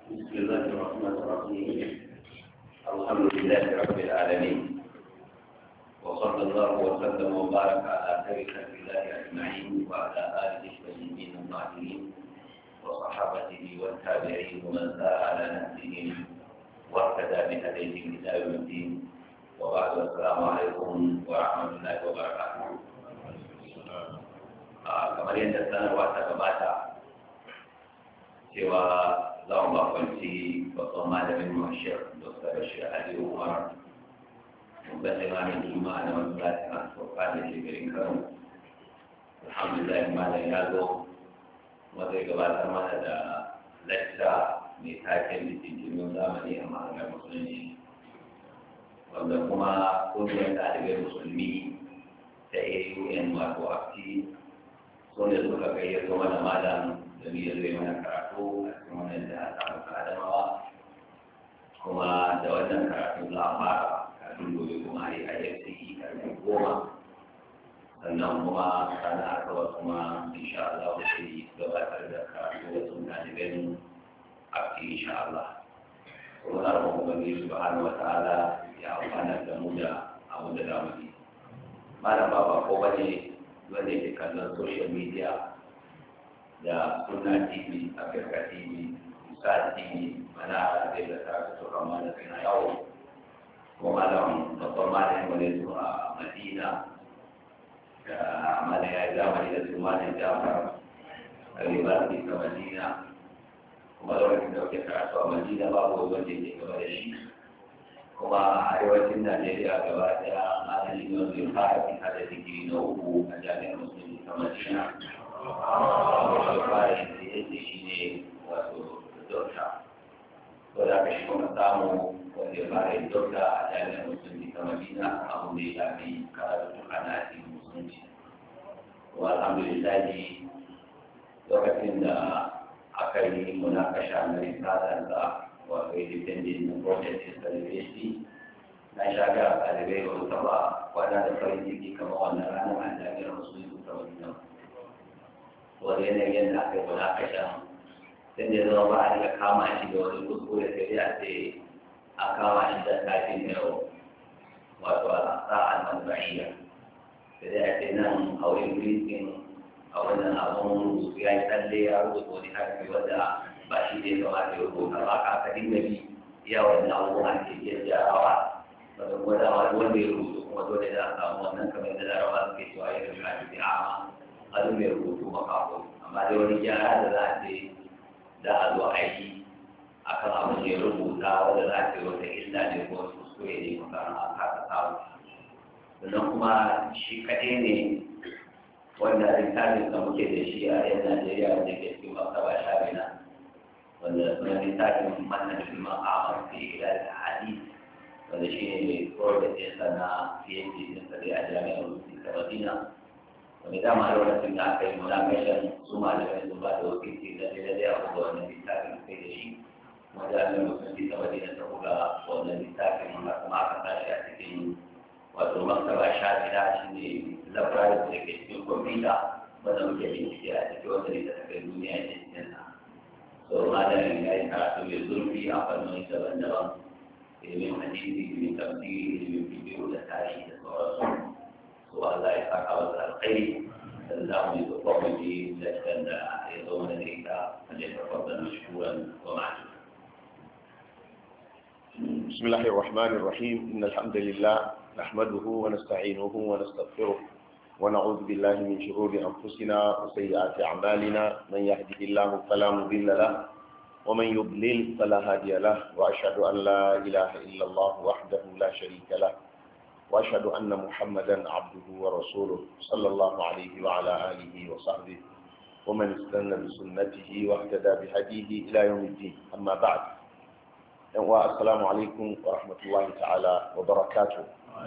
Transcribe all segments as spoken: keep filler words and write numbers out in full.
بسم الله الرحمن الرحيم. الحمد لله رب العالمين، وصلى الله وسلم وبارك على خير خلق الله اجمعين وعلى اله الطيبين الطاهرين وصحابته والتابعين ومن سار على نهجهم واهتدى بهديهم الى يوم الدين. وبعد، السلام عليكم ورحمه الله وبركاته. kamar yadda sanarwa ta gabata cewa za mu bakwanci babban malamin mashir Dokta Bashir Ali Umar, babban limamin juma'a na masallacin asuwa da ke garin Kano. Alhamdulillah, malam ya zo kuma zai gabatar mana da lacca mai taken littattafin zamani a mahangar musulunci, wanda kuma kungiyar ɗalibai musulmi ta A U N wato AFTI sun da suka gayyato mana malam da ya zai mana karatu a cikin wannan da ta muka adamawa, kuma da wannan karatu za a fara kafin gobe kuma a yi a yi karfe goma, sannan kuma ranar asabar kuma insha Allah sai gabatar da karatu da sun ɗalibai a cikin insha Allah. kuma na roƙon ubangiji subhanahu wa ta'ala ya amfana da mu da abu da zamu yi. Malam ba ko bane wanda yake kallon social media da Sunna T V, Africa T V, Musa T V, mana da da ta su kama da kana yawo. Kuma malam babban malamin wani zuwa Madina da malam ya zamani da su malam Jafar a University ta Madina. Kuma lokacin da kuke karatu a Madina babu wanda yake gaba da shi. Kuma a arewacin Najeriya gaba daya malami ne wanda ya fara fita da digiri na uku a jami'ar musulmi ta Madina. Wanda fara yin da yake shi ne wato dokta. To da aka shi kuma samu wanda ya fara yin dokta a jami'ar musulmi ta Madina abu da ya shafi karatu a nasi musulunci. Kuma alhamdulillah lokacin da aka yi munakasha na risalar da wato independent project university na shaga ɗalibai ba ta ba kwana da farin ciki kamar wannan ranar a jami'ar musulmi ta Madina. Wani yanayin da aka yi munakasha sai da zama ba a riga kama shi da wani kuskure sai dai a ce a kama shi da kafin yau wato a sa'an manzaniya sai dai a ce nan a wurin briefing a wannan abun rubutu ya yi tsalle ya rubuta wani harfi wanda ba shi ne kamata ya rubuta ba ka aka dinga bi iya wannan abubuwan ke iya jarawa wanda kuma dama wanda ya rubutu kuma dole da a samu wannan kamar da larabawa suke cewa ya rubuta shi da ama azun mai rubutu makako amma dai wani gyara da za a ce da a zo a yi a kan abin da ya rubuta wanda za a ce wata illa ne ko wasu kuskure ne makarar a kasa samu. Sannan kuma shi kaɗai ne wanda littafin da muke da shi a yan Najeriya wanda ke cikin maktaba shamila, wanda suna littafin manhajul maqam fi ilal hadith, wanda shi ne mai koyar da na PhD din sa a jami'ar Musulmi ta Madina. Wanda dama lokacin da aka yi munakashan su malamai sun ba da wakilci da lalle a buga wannan littafin kai da shi, kuma jami'ar Musulmi ta Madina ta buga wannan littafin kuma aka tashi a cikin wato maktaba shamila shi ne labarin da ke cikin kwamfuta wanda muke bincike a cikin wata da ta kai duniya ne cikin sa. So malamin ya yi karatu mai zurfi a fannoni daban-daban, ilimin hadisi, ilimin tafsiri, ilimin bidiyo da tarihi da sauransu. So Allah ya saka wasu alkhairi da za mu yi babban waje lakcan da ya zo mana da ita a jefar fadar mashkuran wa ma'adu. بسم الله الرحمن الرحيم. إن الحمد لله نحمده ونستعينه ونستغفره ونعوذ بالله من شرور أنفسنا وسيئات أعمالنا. من يهده الله فلا مضل له ومن يضلل فلا هادي له، وأشهد أن لا إله إلا الله وحده لا شريك له، وأشهد أن محمدا عبده ورسوله صلى الله عليه وعلى آله وصحبه ومن استنى بسنته واهتدى بهديه إلى يوم الدين. أما بعد، السلام عليكم ورحمة الله تعالى وبركاته.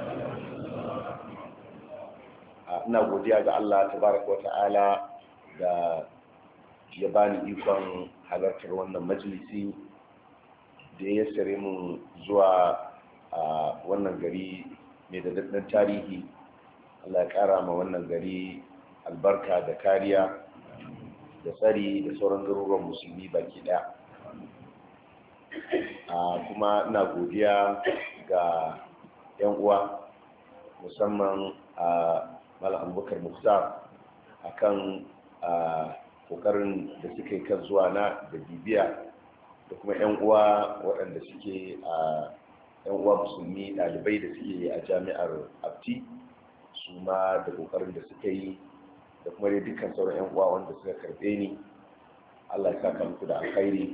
ina godiya ga Allah tabaraka wa ta'ala da ya bani ikon halartar wannan majalisi da ya sare mu zuwa a wannan gari mai da daddan tarihi. Allah ya kara ma wannan gari albarka da kariya da tsari da sauran garuruwan musulmi baki daya. kuma ina godiya ga 'yan uwa musamman a Malam Abubakar Mukhtar akan kokarin da suka yi kan zuwa na da bibiya da kuma 'yan uwa waɗanda suke a 'yan uwa musulmi ɗalibai da suke a jami'ar Abti su ma da kokarin da suka yi da kuma dai dukkan sauran 'yan uwa wanda suka karɓe ni. Allah ya saka muku da alkhairi.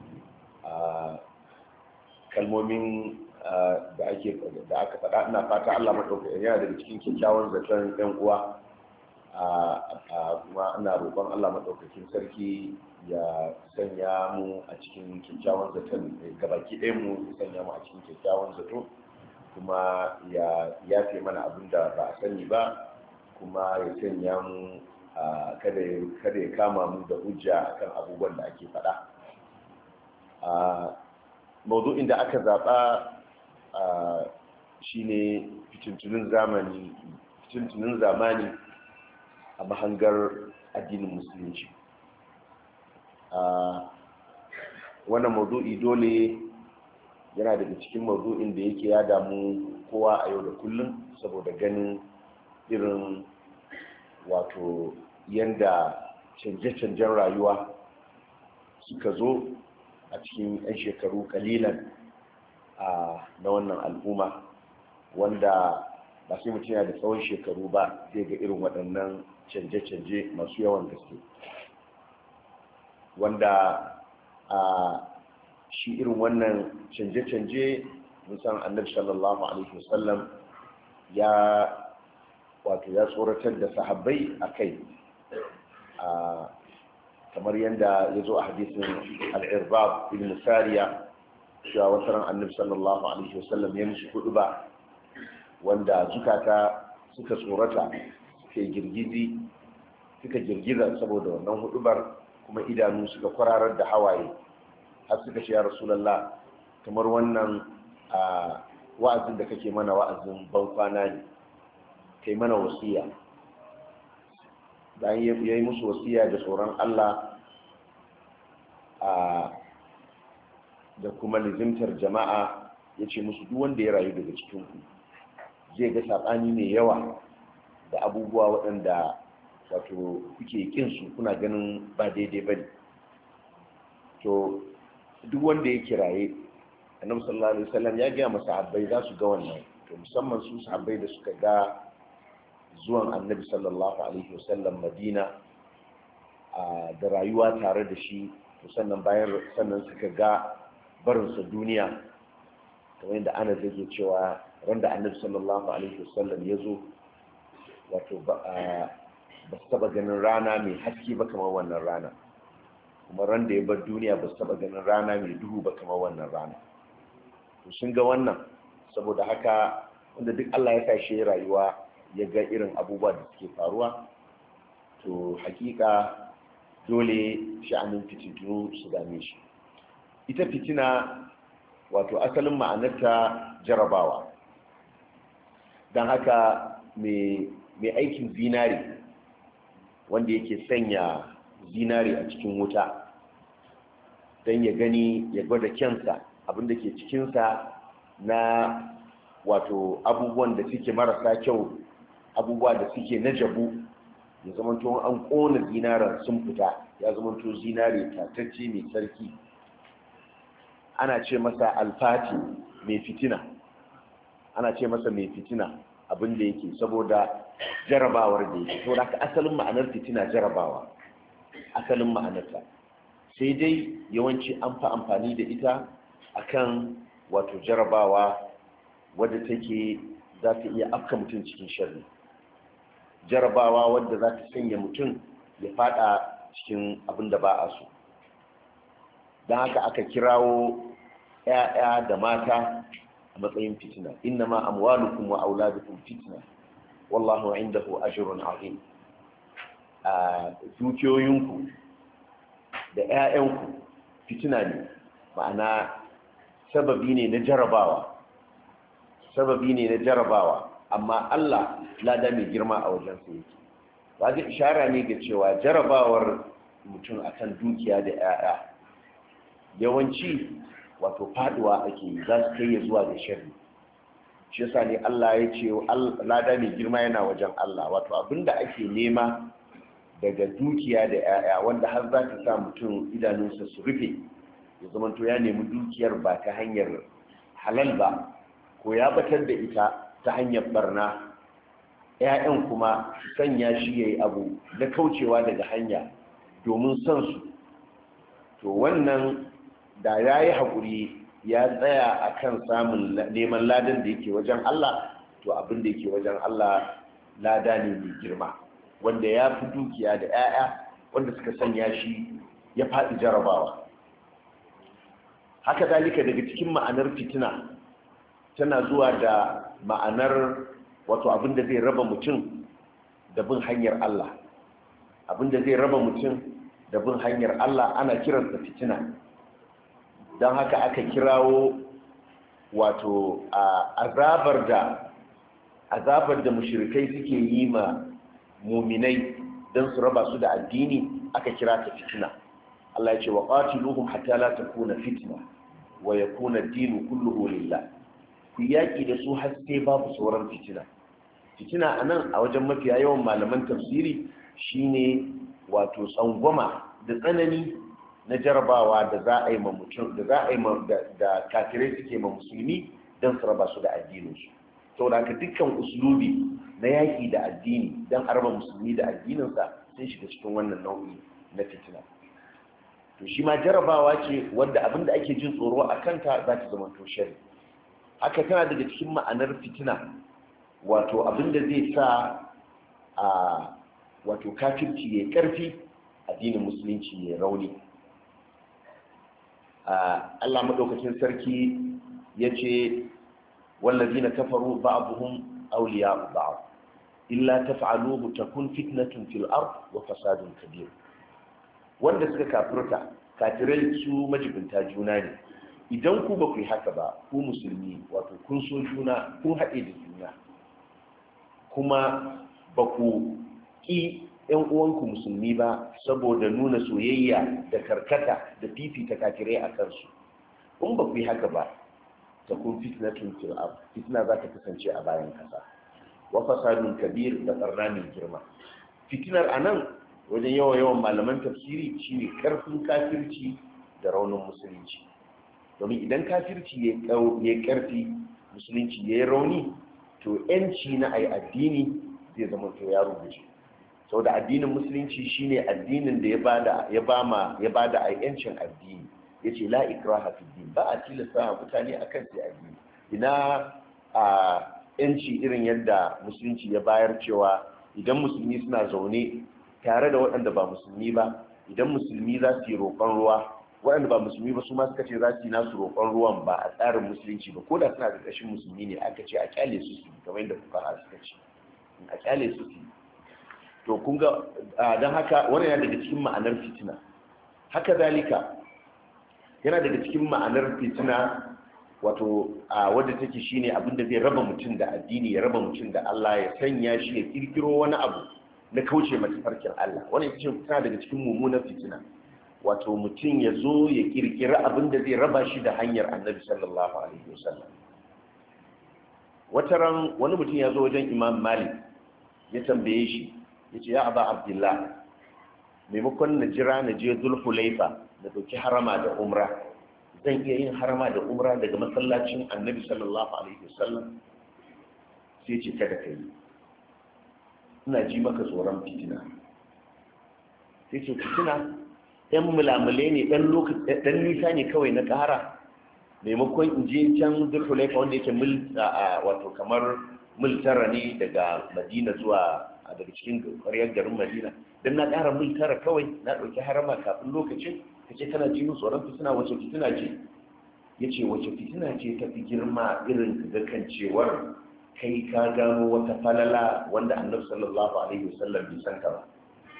Kalmomin da ake da aka faɗa ina fata Allah madaukakin yana daga cikin kyakkyawan zaton 'yan uwa, kuma ina roƙon Allah madaukakin sarki ya sanya mu a cikin kyakkyawan zaton gabaki ɗayan mu ya sanya mu a cikin kyakkyawan zato, kuma ya yafe mana abin da ba a sani ba, kuma ya sanya mu kada ya kama mu da hujja akan abubuwan da ake faɗa. mawdu'in da aka zaɓa shine fitintunin zamani fitintunin zamani a mahangar addinin musulunci. Wannan mawdu'i dole yana daga cikin mawdu'in da yake ya damu kowa a yau da kullum, saboda ganin irin wato yanda canje-canjen rayuwa suka zo a cikin 'yan shekaru kalilan na wannan al'umma, wanda ba sai mutum yana da tsawon shekaru ba zai ga irin waɗannan canje-canje masu yawan gaske, wanda a shi irin wannan canje-canje musan annabi sallallahu alaihi wasallam ya wato ya tsoratar da sahabbai a kai, kamar yadda ya zo a hadisin al-irbab ibn sariya cewa wata ran annabi sallallahu alaihi wasallam ya musu hudu ba wanda zukata suka tsorata suka girgizi suka girgiza saboda wannan hudubar, kuma idanu suka kwararar da hawaye har suka ce ya rasulullah kamar wannan wa'azin da kake mana wa'azin ban kwana ne, kai mana wasiya. bayan ya yi musu wasiya da tsoron Allah da kuma lizimtar jama'a, ya ce musu duk wanda ya rayu daga cikinku zai ga saɓani mai yawa da abubuwa waɗanda wato kuke kinsu kuna ganin ba daidai ba ne. to duk wanda ya kiraye annabi sallallahu alaihi wasallam ya gaya masa sahabbai za su ga wannan, to musamman su sahabbai da suka ga zuwan annabi sallallahu alaihi wasallam madina da rayuwa tare da shi, to sannan bayan sannan suka ga barinsa duniya, kamar yadda ana zai cewa ran da annabi sallallahu alaihi wasallam ya zo wato ba su taba ganin rana mai haske ba kamar wannan rana, kuma ran da ya bar duniya ba su taba ganin rana mai duhu ba kamar wannan rana. to sun ga wannan, saboda haka wanda duk Allah ya sa shi rayuwa ya ga irin abubuwa da suke faruwa, to hakika dole sha'anin fitintunu su dame shi. Ita fitina wato asalin ma'anarta jarabawa, don haka mai aikin zinari wanda yake sanya zinari a cikin wuta don ya gani ya gwada kyansa abinda ke cikinsa na wato abubuwan da suke marasa kyau, abubuwa da suke na jabu, ya zamanto an ƙona zinaran sun fita, ya zamanto zinare tatacce mai sarki. Ana ce masa alfati mai fitina, ana ce masa mai fitina abin da yake saboda jarabawar da yake. to da asalin ma'anar fitina jarabawa, asalin ma'anarta, sai dai yawanci an fa amfani da ita akan wato jarabawa wadda take za ta iya afka mutum cikin sharri, jarabawa wadda za ta sanya mutum ya fada cikin abin da ba a so. don haka aka kirawo 'ya'ya da mata a matsayin fitina. innama amwalukum wa auladukum fitna wallahu indahu ajrun azim. a dukiyoyinku da 'ya'yanku fitina ne, ma'ana sababi ne na jarabawa sababi ne na jarabawa amma Allah lada mai girma a wajen sa yake. ba zai ishara ne ga cewa jarabawar mutum akan dukiya da 'ya'ya yawanci wato faduwa ake yi, za su kai ya zuwa ga sharri. Shi yasa ne Allah ya ce lada mai girma yana wajen Allah, wato abinda ake nema daga dukiya da 'ya'ya wanda har za ta sa mutum idanunsa su rufe, ya zamanto ya nemi dukiyar ba ta hanyar halal ba ko ya batar da ita ta hanyar barna, 'ya'yan kuma su sanya shi ya yi abu na kaucewa daga hanya domin son su, to wannan da ya yi haƙuri ya tsaya a kan samun neman ladan da yake wajen Allah, to abin da yake wajen Allah lada ne mai girma wanda ya fi dukiya da 'ya'ya wanda suka sanya shi ya faɗi jarabawa. Haka zalika daga cikin ma'anar fitina tana zuwa da ma'anar wato abin da zai raba mutum da bin hanyar Allah, abin da zai raba mutum da bin hanyar Allah ana kiransa fitina. Don haka aka kirawo wato azabar da azabar da mushrikai suke yi ma muminai don su raba su da addini aka kira ta fitina. Allah ya ce wa qatiluhum hatta la takuna fitna wa yakuna ad-dinu kulluhu lillah. Ku yaki da su har sai babu sauran fitina. Fitina anan a wajen mafiya yawan malaman tafsiri shine wato tsangwama da tsanani na jarabawa da za a yi ma mutum da za a yi da kafirai suke ma musulmi don su raba su da addininsu. Saboda haka dukkan uslubi na yaƙi da addini don a raba musulmi da addininsa sun shiga cikin wannan nau'i na fitina. To shi ma jarabawa ce wanda abin da ake jin tsoro a kanta za ta zama to shari. Haka tana daga cikin ma'anar fitina wato abin da zai sa a wato kafirci ya karfi addinin musulunci ya rauni. Allah madaukakin sarki ya ce wallazina kafaru ba'dhum awliya'u ba'd illa taf'aluhu takun fitnatun fil ard wa fasadun kabir. Wanda suka kafirta kafirai su majibinta juna ne, idan ku ba ku yi haka ba ku musulmi wato kun so juna kun haɗe da juna kuma ba ku ƙi ‘yan uwanku musulmi ba saboda nuna soyayya da karkata da fifita kafirai a kansu, in ba ku yi haka ba ta kun fitnatun fil ard, fitna za ta kasance a bayan kasa wa fasadun kabir da barna mai girma. Fitinar anan wajen yawan yawan malaman tafsiri shine karfin kafirci da raunin musulunci, domin idan kafirci ya karfi musulunci ya yi rauni to yanci na ai addini zai zama to ya rubuce. Saboda addinin musulunci shine addinin da ya bada ya bama ya bada ai yancin addini, yace la ikraha fi din, ba a tilasta mutane akan sai addini. Ina a yanci irin yadda musulunci ya bayar cewa idan musulmi suna zaune tare da waɗanda ba musulmi ba, idan musulmi za su yi roƙon ruwa waɗanda ba musulmi ba su ma suka ce za su yi nasu roƙon ruwan ba a tsarin musulunci ba, ko da suna da ƙashin musulmi ne aka ce a kyale su su kamar yadda fuqaha suka ce a kyale su su. To kun ga don haka wannan yana daga cikin ma'anar fitina. Haka zalika yana daga cikin ma'anar fitina wato a wadda take shine abin da zai raba mutum da addini, ya raba mutum da Allah, ya sanya shi ya kirkiro wani abu na kauce mata farkin Allah. Wannan ita ce fitina daga cikin mummunar fitina, wato mutum ya zo ya kirkira abin da zai raba shi da hanyar Annabi sallallahu alaihi wasallam. Wata ran wani mutum ya zo wajen Imam Malik ya tambaye shi, ya ce ya aba Abdullah, maimakon na jira na je Zulhulaifa da dauki harama da umra, zan iya yin harama da umra daga masallacin Annabi sallallahu alaihi wasallam? Sai ce kada kai, ina ji maka tsoron fitina. Sai ce fitina ɗan mulamule ne, ɗan lokaci ɗan nisa ne kawai na ƙara, maimakon in je can Zulhulaifa wanda yake mil wato kamar mil tara ne daga Madina zuwa daga cikin ƙwaryar garin Madina, dan na ƙara mil tara kawai na ɗauki harama kafin lokacin. Ka ce kana ji min tsoron fitina, wace fitina ce? Ya ce wace fitina ce ta fi girma irin ga kan cewar kai ka gano wata falala wanda Annabi sallallahu alaihi wasallam bai san ka ba.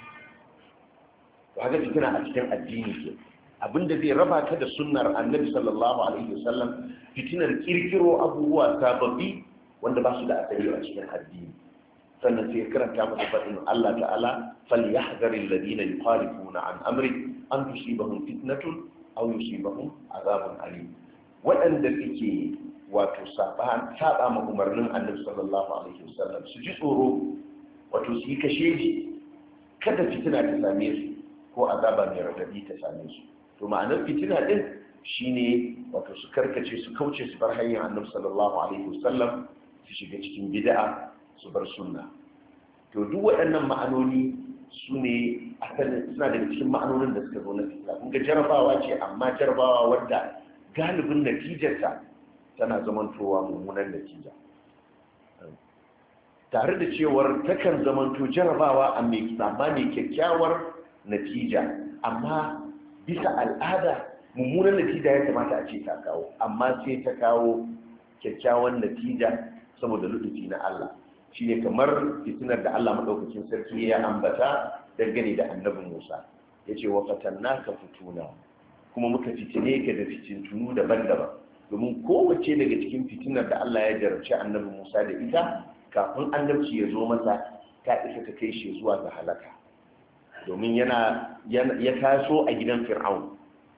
To haka fitina a cikin addini ke abinda zai raba ka da sunnar Annabi sallallahu alaihi wasallam, fitinar kirkiro abubuwa sababbi wanda ba su da asali a cikin addini. Sannan sai karanta masa faɗin Allah ta'ala, falyahdharil ladina yukhalifuna an amri an tusibahum fitnatun aw yusibahum azabun alim. waɗanda suke wato saba ma umarnin annabi sallallahu alaihi wasallam su ji tsoro wato su yi kasheji kada fitina ta same su ko azaba mai radadi ta same su. To ma'anar fitina din shine wato su karkace su kauce su bar hanyar annabi sallallahu alaihi wasallam su shiga cikin bid'a su bar sunna. To duk waɗannan ma'anoni su ne suna daga cikin ma'anonin da suka zo na fitina. Kun ga jarabawa ce, amma jarabawa wadda galibin natijarta tana zamantowa mummunan natija, tare da cewar takan zamanto jarabawa amma mai kyakkyawar natija, amma bisa al'ada mummunan natija ya kamata a ce ta kawo, amma sai ta kawo kyakkyawan natija saboda lutufi na Allah. Shi ne kamar fitinar da Allah maɗaukakin sarki ya ambata dangane da annabin Musa, ya ce wa fatanna ka fituna, kuma muka fitine ka da fitintunu daban-daban, domin kowace daga cikin fitinar da Allah ya jarabci annabin Musa da ita kafin annabci ya zo masa ta isa ta kai shi zuwa ga halaka. Domin yana ya taso a gidan Fir'aun,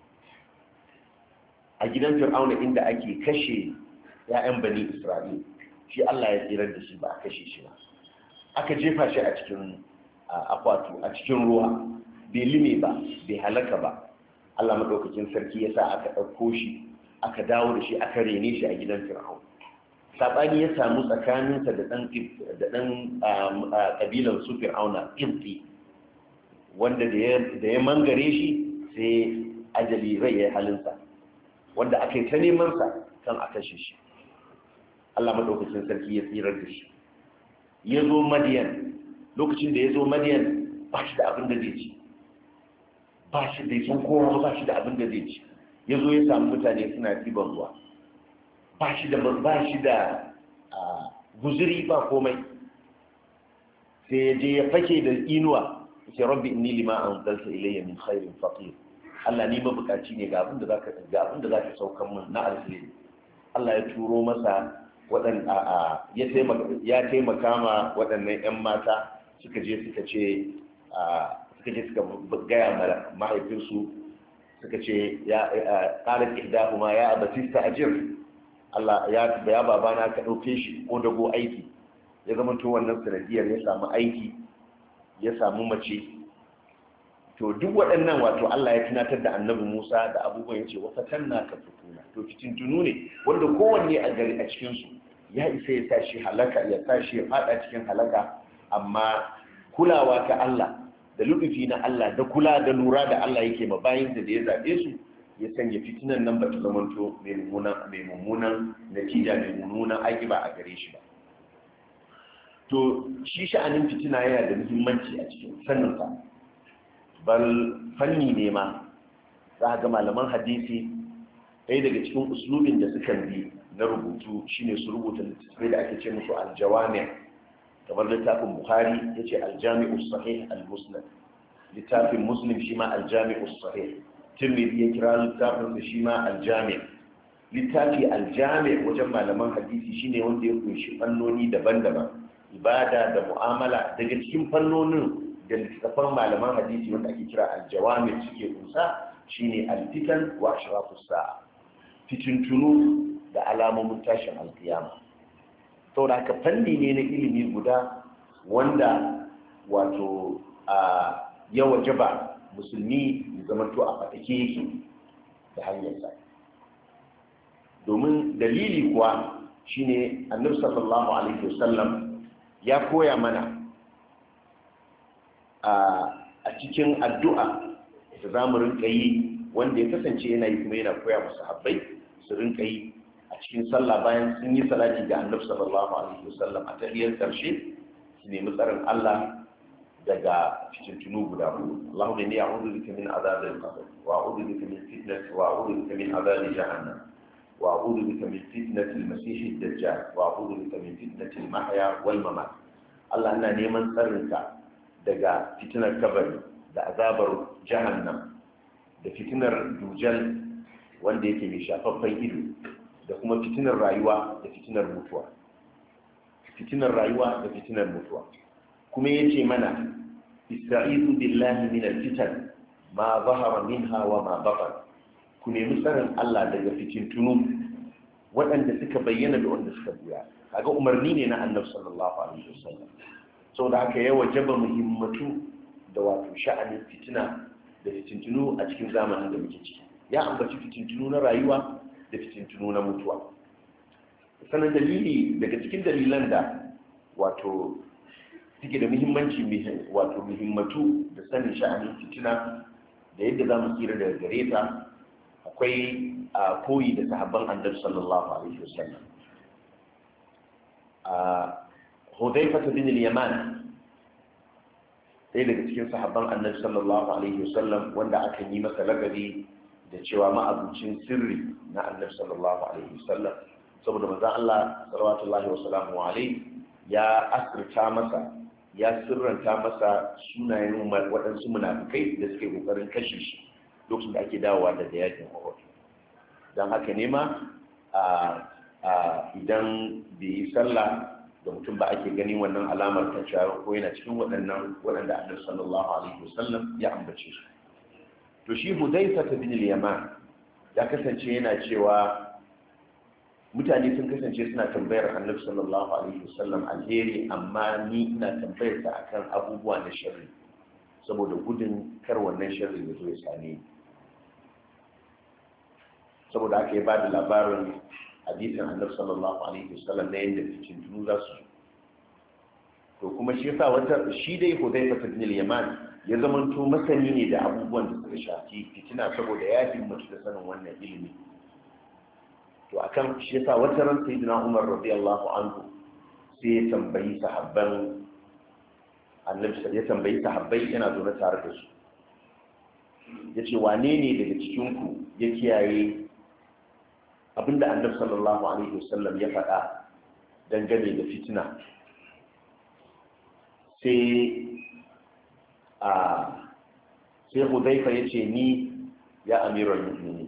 a gidan Fir'aun inda ake kashe 'ya'yan bani Isra'il, shi Allah ya tsirar da shi ba a kashe shi ba, aka jefa shi a cikin akwatu a cikin ruwa, bai lime ba bai halaka ba. Allah madaukakin sarki ya sa aka ɗauko shi aka dawo da shi aka rene shi a gidan Fir'aun. Sabani ya samu tsakaninsa da ɗan da ɗan ƙabilar su Fir'auna, Qibti, wanda da ya mangare shi sai ajali rai ya halinsa, wanda aka yi ta neman sa kan a kashe shi. Allah madaukakin sarki ya tsirar da shi. Ya zo Madiyan, lokacin da ya zo Madiyan ba shi da abin da zai ci, ba shi da sun kowa ba shi da abin da zai ci. Ya zo ya samu mutane suna ɗiban ruwa, ba shi da ba shi da guzuri ba komai, sai ya je ya fake da inuwa, ya ce rabbi inni lima anzalta ilayya min khairin faqir. Allah ni mabukaci ne ga abin da zaka ga abin da zaka saukan min na alheri. Allah ya turo masa waɗanda ya taimaka ya taimaka ma waɗannan ƴan mata suka je suka ce suka je suka gaya ma mahaifinsu suka ce ya qalat ihdahuma ya abatista ajir, Allah ya ya babana ka dauke shi ko dago aiki. Ya zama to wannan sanadiyar ya samu aiki, ya samu mace. To duk waɗannan wato Allah ya tunatar da annabi Musa da abubuwan, yace wa fatanna ka fituna. To fitintunu ne wanda kowanne a gari a cikin su ya isa ya sa shi halaka, ya sa shi ya fada cikin halaka, amma kulawa ta Allah da lubufi na Allah da kula da lura da Allah yake ma bayin da ya zabe su, ya sanya fitinan nan ba ta zamanto mai mummunan mai mummunan natija mai mummunan akiba a gare shi ba. To shi sha'anin fitina yana da muhimmanci a cikin sanin sa, bal fanni ne ma za ga malaman hadisi ɗaya daga cikin uslubin da suka bi na rubutu shine su rubuta littattafai da ake ce musu aljawami, kamar littafin Bukhari yace aljami'u sahih al-musnad, littafin Muslim shi ma aljami'u sahih, Tirmidhi ya kira littafin sa shi ma aljami'. Littafi aljami' wajen malaman hadisi shine wanda ya kunshi fannoni daban-daban, ibada da mu'amala. Daga cikin fannonin da littattafan malaman hadisi wanda ake kira aljawami suke kunsa shine alfitan wa ashrafus sa'a, fitintunu da alamomin tashin alkiyama. Saboda haka fanni ne na ilimi guda wanda wato a ya wajaba musulmi ya zamanto a fatake yake da hanyarsa. Domin dalili kuwa shine annabi sallallahu alaihi wasallam ya koya mana a cikin addu'a da za mu rinka yi, wanda ya kasance yana yi kuma yana koya musu habbai su rinka yi a cikin sallah bayan sun yi salati ga annabi sallallahu alaihi wasallam a tahiyar karshe, su nemi tsarin Allah daga fitintunu guda huɗu. Allahumma inni a'udhu bika min adhabil qabr wa a'udhu bika min fitnati wa a'udhu bika min adhabi jahannam wa a'udhu bika min fitnati al-masih ad-dajjal wa a'udhu bika min fitnati al-mahya wal mamat. Allah, ina neman tsarinka daga fitinar kabari da azabar jahannam da fitinar dujal wanda yake mai shafaffen ido, da kuma fitinar rayuwa da fitinar mutuwa. Fitinar rayuwa da fitinar mutuwa. Kuma yace mana ista'izu billahi min al-fitan ma zahara minha wa ma batan. ku nemi tsarin Allah daga fitintunu waɗanda suka bayyana da wanda suka buya. Kaga umarni ne na Annabi sallallahu alaihi wasallam. Saboda haka ya wajaba muhimmatu da wato sha'anin fitina da fitintunu a cikin zamanin da muke ciki. Ya ambaci fitintunu na rayuwa da fitintunu na mutuwa. Sanan dalili daga cikin dalilan da wato suke da muhimmanci wato muhimmatu da sanin sha'anin fitina da yadda za mu tsira daga gare ta, akwai a koyi da sahabban Annabi sallallahu alaihi wasallam. a Hudayfa bin al-Yaman, ɗaya daga cikin sahabban Annabi sallallahu alaihi wasallam wanda aka yi masa lakabi da cewa ma'abucin sirri na Annabi sallallahu alaihi wasallam, saboda manzon Allah sallallahu wa sallamu alaihi ya asirta masa ya sirranta masa sunayen waɗansu munafikai da suke kokarin kashe shi lokacin da ake dawowa daga yakin Uhud. Don haka ne ma idan bai yi sallah da mutum ba ake gani wannan alamar ta cewa ko yana cikin waɗannan waɗanda Annabi sallallahu alaihi wasallam ya ambace su. To shi Hudayfa bin al-Yaman ya kasance yana cewa mutane sun kasance suna tambayar Annabi sallallahu alaihi wasallam alheri, amma ni ina tambayar ta akan abubuwa na sharri saboda gudun kar wannan sharri ya zo ya same ni. Saboda aka yi ba da labarin hadisin Annabi sallallahu alaihi wasallam na yadda fitintunu za su. To kuma shi yasa wata shi dai Hudayfa bin al-Yaman ya zamanto masani ne da abubuwan da suka shafi fitina saboda ya himmatu da sanin wannan ilimi. To akan shi yasa wata ran sayyidina Umar radiyallahu anhu sai ya tambayi sahabban Annabi ya tambayi sahabbai yana zo na tare da su. Yace wane ne daga cikin ku ya kiyaye abinda Annabi sallallahu alaihi wasallam ya faɗa dangane da fitina? Sai a sai Hudayfa yace ni ya amiral mu'minin.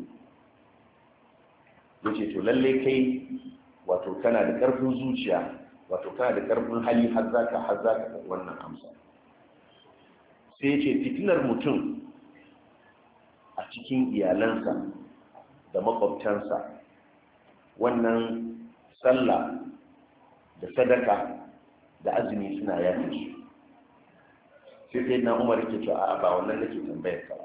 Yace to lalle kai wato kana da karfin zuciya, wato kana da karfin hali har zaka har zaka wannan amsa. Sai yace fitinar mutum a cikin iyalansa da makwabtansa, wannan sallah da sadaka da azumi suna yafe su. Sai sai na Umar yake cewa a ba wannan nake tambayar ka.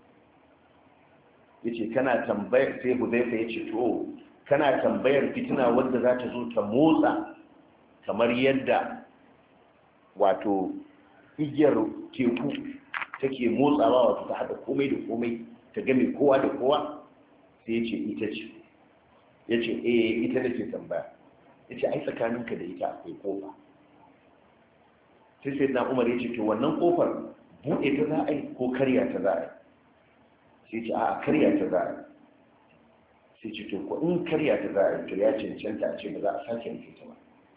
Yace kana tambayar, sai Hudayfa yace to kana tambayar fitina wadda za ta zo ta motsa kamar yadda wato igiyar teku take motsawa, wato ta hada komai da komai ta game kowa da kowa? Sai yace ita ce. Yace eh ita nake tambaya. Yace ai tsakaninka da ita akwai kofa. Sai sai na Umar yace to wannan kofar buɗe ta za a yi ko karya ta za a yi? Sai ce a karya ta za a yi. Sai ce to ko in karya ta za a yi to ya cancanta a ce ba za a sake nufi ta ba.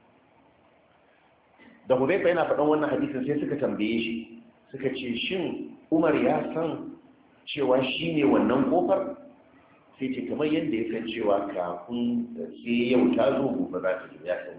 Da Hudayfa yana faɗan wannan hadisin sai suka tambaye shi suka ce shin Umar ya san cewa shi ne wannan kofar? Sai ce kamar yadda ya san cewa kafin sai yau ta zo gobe za ta zo, ya san.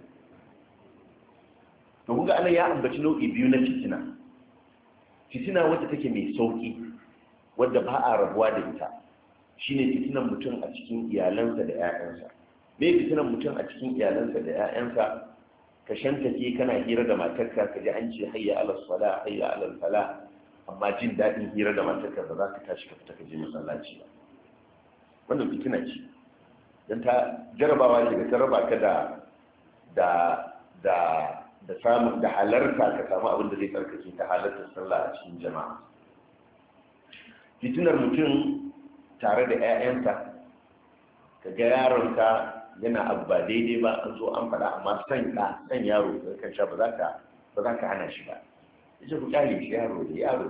To kuga ana ya ambaci nau'i biyu na fitina. Fitina wadda take mai sauki, wadda ba a rabuwa da ita, shine fitinan mutum a cikin iyalansa da 'ya'yansa. Me fitinan mutum a cikin iyalansa da 'ya'yansa? Ka shantake kana hira da matarka ka ji an ce hayya ala sala hayya ala fala, amma jin daɗin hira da matarka ba za ka tashi ka fita ka je masallaci ba. Wannan fitina ce, don ta jarabawa ce da ta raba ka da da da da samun da halarta ka samu abin da zai karkace ta halartar sallah a cikin jama'a. Fitinar mutum tare da 'ya'yansa, ka ga yaronka yana abu ba daidai ba an zo an faɗa, amma san ka san yaro da kan sha ba za ka ba za ka hana shi ba. Yace ku kyale shi, yaro da yaro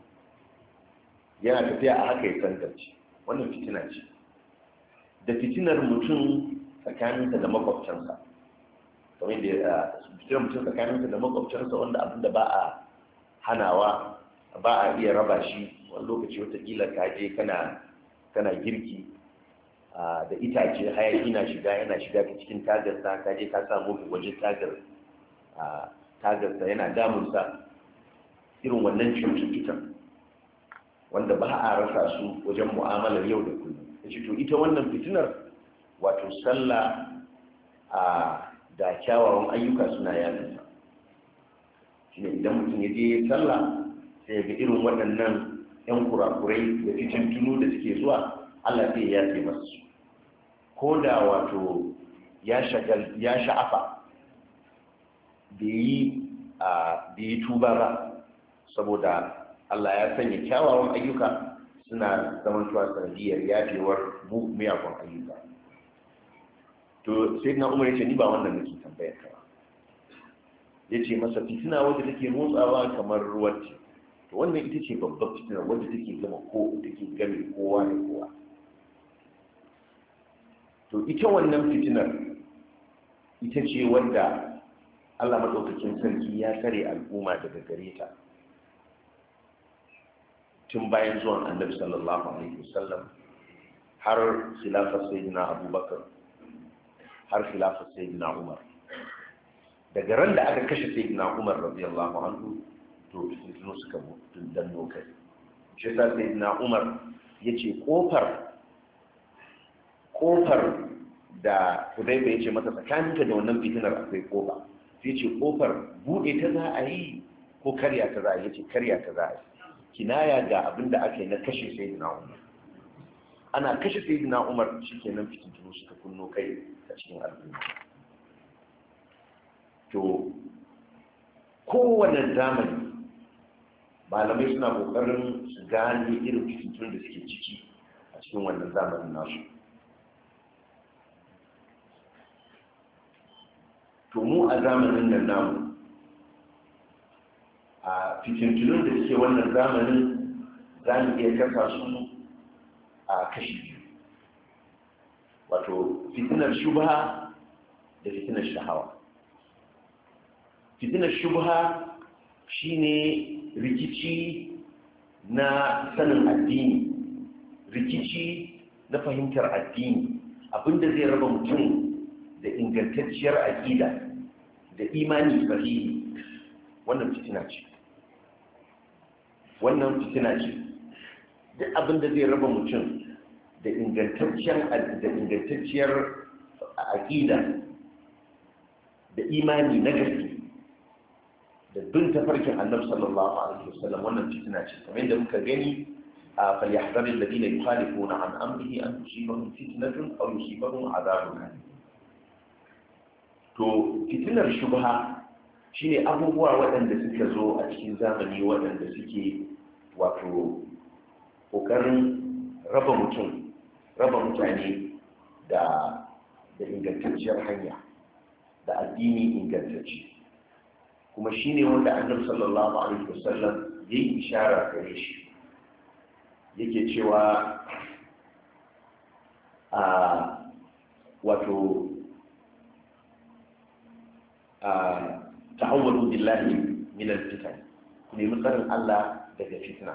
yana tafiya a haka ya san gaci. Wannan fitina ce. Da fitinar mutum tsakaninsa da makwabcinsa, kamar da fitinar mutum tsakaninsa da makwabcinsa wanda abin da ba a hanawa ba a iya raba shi. Wani lokaci watakila ka je kana kana girki da itace, hayaki na shiga yana shiga ta cikin tagarsa, ka je ka samu wajen tagar tagarsa yana damunsa. Irin wannan cututtukan wanda ba a rasa su wajen mu'amalar yau da kullum. yace to ita wannan fitinar wato sallah a da kyawawan ayyuka suna yafinsa shine idan mutum ya je sallah sai ya ga irin waɗannan yan kurakurai da fitintunu da suke zuwa Allah zai yafe masa su ko da wato ya shagal ya sha'afa bai yi a bai tuba ba saboda Allah ya sanya kyawawan ayyuka suna zamantowa sanadiyar yafewar miyagun ayyuka. To sai na umar ya ce ni ba wannan nake tambayar ka ba, ya ce masa fitina wadda take motsawa kamar ruwan ce, to wannan ita ce babbar fitina wadda take gama ko take game kowa da kowa. To ita wannan fitinar ita ce wanda Allah madaukakin sarki ya kare al'umma daga gare ta tun bayan zuwan annabi sallallahu alaihi wasallam har khilafar sayyidina abubakar har khilafar sayyidina umar. Daga ran da aka kashe sayyidina umar radiyallahu anhu to fitinu suka danno kai. Shi sa sayyidina umar yace kofar kofar da Hudayfa yace masa tsakaninka da wannan fitinar akwai kofa, sai ce kofar bude ta za a yi ko karya ta za a yi, yace karya ta za a yi, kinaya ga abin da aka yi na kashe sayyidina umar. Ana kashe sayyidina umar shikenan fitintunu suka kunno kai a cikin al'umma. To kowane zamani malamai suna kokarin su gane irin fitintunun da suke ciki a cikin wannan zamanin nasu. To mu a zamanin nan namu a fitintunun da suke wannan zamanin za mu iya kasa su a kashi biyu, wato fitinar shubha da fitinar shahawa. Fitinar shubha shine rikici na sanin addini, rikici na fahimtar addini, abinda zai raba mutum da ingantacciyar aqida da imani sahihi. Wannan fitina ce wannan fitina ce duk abinda zai raba mutum da ingantacciyar da ingantacciyar aqida da imani na gaske da bin tafarkin annabi sallallahu alaihi wasallam, wannan fitina ce kamar yadda muka gani a falyahdharil ladina yukhalifuna an amrihi an tusibahum fitnatun aw yusibahum adhabun alim. To fitinar shubha shine abubuwa waɗanda suka zo a cikin zamani waɗanda suke wato ƙoƙarin raba mutum raba mutane da da ingantacciyar hanya da addini ingantacce, kuma shine wanda annabi sallallahu alaihi wasallam yayi ishara gare shi, yake cewa a wato a ta'awwadu billahi min al-fitan, ku nemi tsarin Allah daga fitna.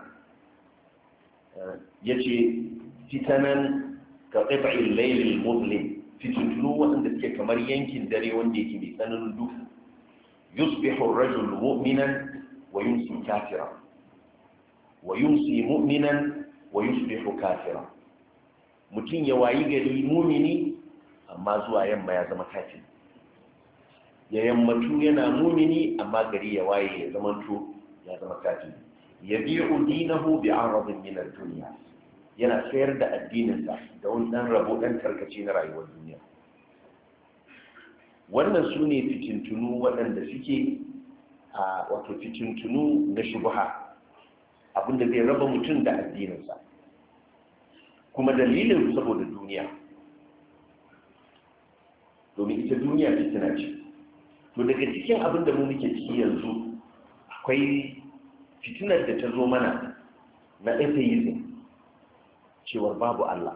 Yace fitanan ka qita'il layl al-muzlim, fitinu wanda suke kamar yankin dare wanda yake mai tsananin duhu. Yusbihu ar-rajulu mu'minan wa yumsi kafiran wa yumsi mu'minan wa yusbihu kafiran. Mutum ya wayi gari mumini amma zuwa yamma ya zama kafiri, ya yammatu yana mumini amma gari ya waye ya zamanto ya zama kafiri. Yabi'u dinahu bi'aradin min ad-dunya, yana sayar da addininsa da wani dan rabo dan tarkace na rayuwar duniya. Wannan su ne fitintunu waɗanda suke a wato fitintunu na shubha, abinda zai raba mutum da addininsa, kuma dalilin saboda duniya, domin ita duniya fitina ce. To daga cikin abin da mu muke ciki yanzu akwai fitinar da ta zo mana na atheism, cewar babu Allah,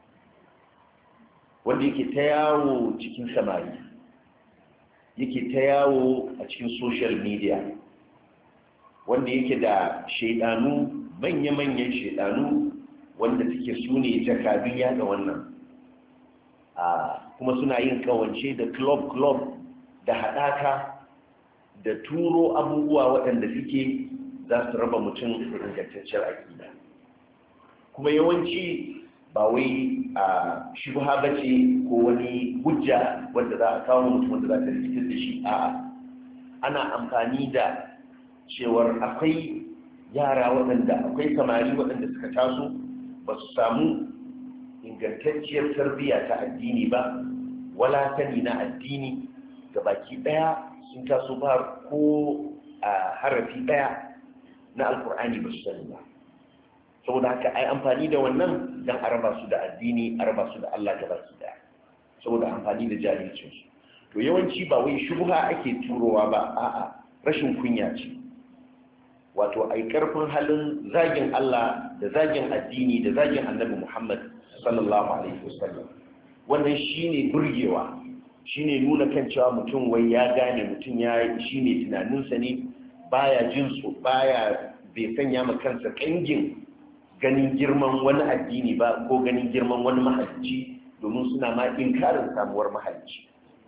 wanda yake ta yawo cikin samari, yake ta yawo a cikin social media, wanda yake da shaidanu, manya-manyan shaidanu wanda suke su ne jakadun yada wannan, kuma suna yin kawance da club-club da haɗaka da turo abubuwa waɗanda suke za su raba mutum da ingantacciyar aƙida. Kuma yawanci ba wai a shubha bace ko wani hujja wanda za a kawo mutum wanda za ta rikitar da shi a'a ana amfani da cewar akwai yara waɗanda akwai samari waɗanda suka taso ba su samu ingantacciyar tarbiyya ta addini ba wala sani na addini ga baki ɗaya sun taso ba ko a harafi ɗaya na alkur'ani ba su sani ba saboda haka ai amfani da wannan don a raba su da addini a raba su da Allah ta baki ɗaya saboda amfani da jahilcinsu to yawanci ba wai shubha ake turowa ba a'a rashin kunya ce wato ai karfin halin zagin Allah da zagin addini da zagin annabi Muhammad sallallahu alaihi wasallam wannan shine burgewa shine nuna kan cewa mutum wai ya gane mutum ya shine tunaninsa ne baya jin su baya bai sanya ma kansa kangin ganin girman wani addini ba ko ganin girman wani mahalicci domin suna ma inkarin samuwar mahalicci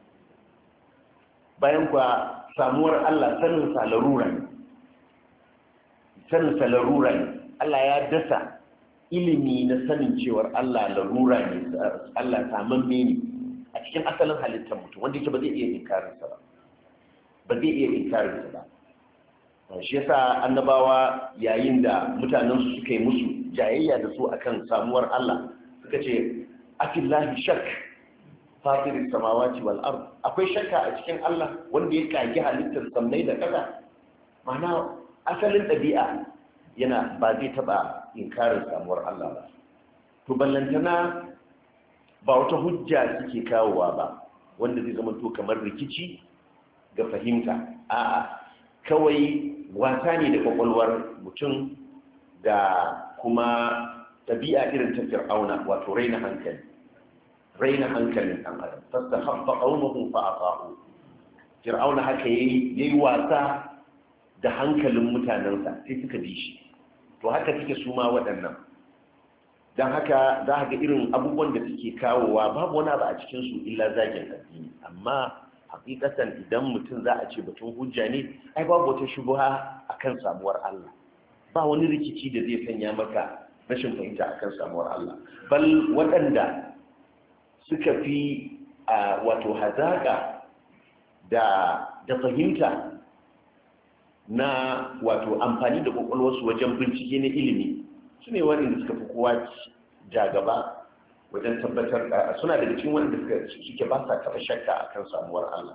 bayan kuwa samuwar Allah sanin sa larura ne sanin sa larura ne Allah ya dasa ilimi na sanin cewar Allah larura ne Allah samamme ne a cikin asalin halittar mutum wanda yake ba zai iya inkarin sa ba ba zai iya inkarin sa ba shi yasa annabawa yayin da mutanen su suka yi musu jayayya da su akan samuwar Allah suka ce afillahi shak fatiris samawati wal ard akwai shakka a cikin Allah wanda ya kage halittar sammai da ƙasa ma'ana asalin ɗabi'a yana ba zai taɓa inkarin samuwar Allah ba to ballantana ba wata hujja suke kawowa ba wanda zai zama to kamar rikici ga fahimta a'a kawai wasa ne da kwakwalwar mutum da kuma ɗabi'a irin ta fir'auna wato raina hankali raina hankalin ɗan adam fasta haffa qaumahu fa ata'u fir'auna haka yayi yayi wasa da hankalin mutanensa sai suka bi shi to haka suke su ma waɗannan don haka za ga irin abubuwan da suke kawowa babu wani abu a cikinsu illa zagin addini amma hakikatan idan mutum za a ce batun hujja ne ai babu wata shubuha akan samuwar Allah ba wani rikici da zai sanya maka rashin fahimta akan samuwar Allah bal waɗanda suka fi wato hazaka da da fahimta na wato amfani da kwakwalwarsu wajen bincike na ilimi su ne waɗanda suka fi kowa ja gaba wajen tabbatar da suna daga cikin wanda suke ba sa taɓa shakka a kan samuwar Allah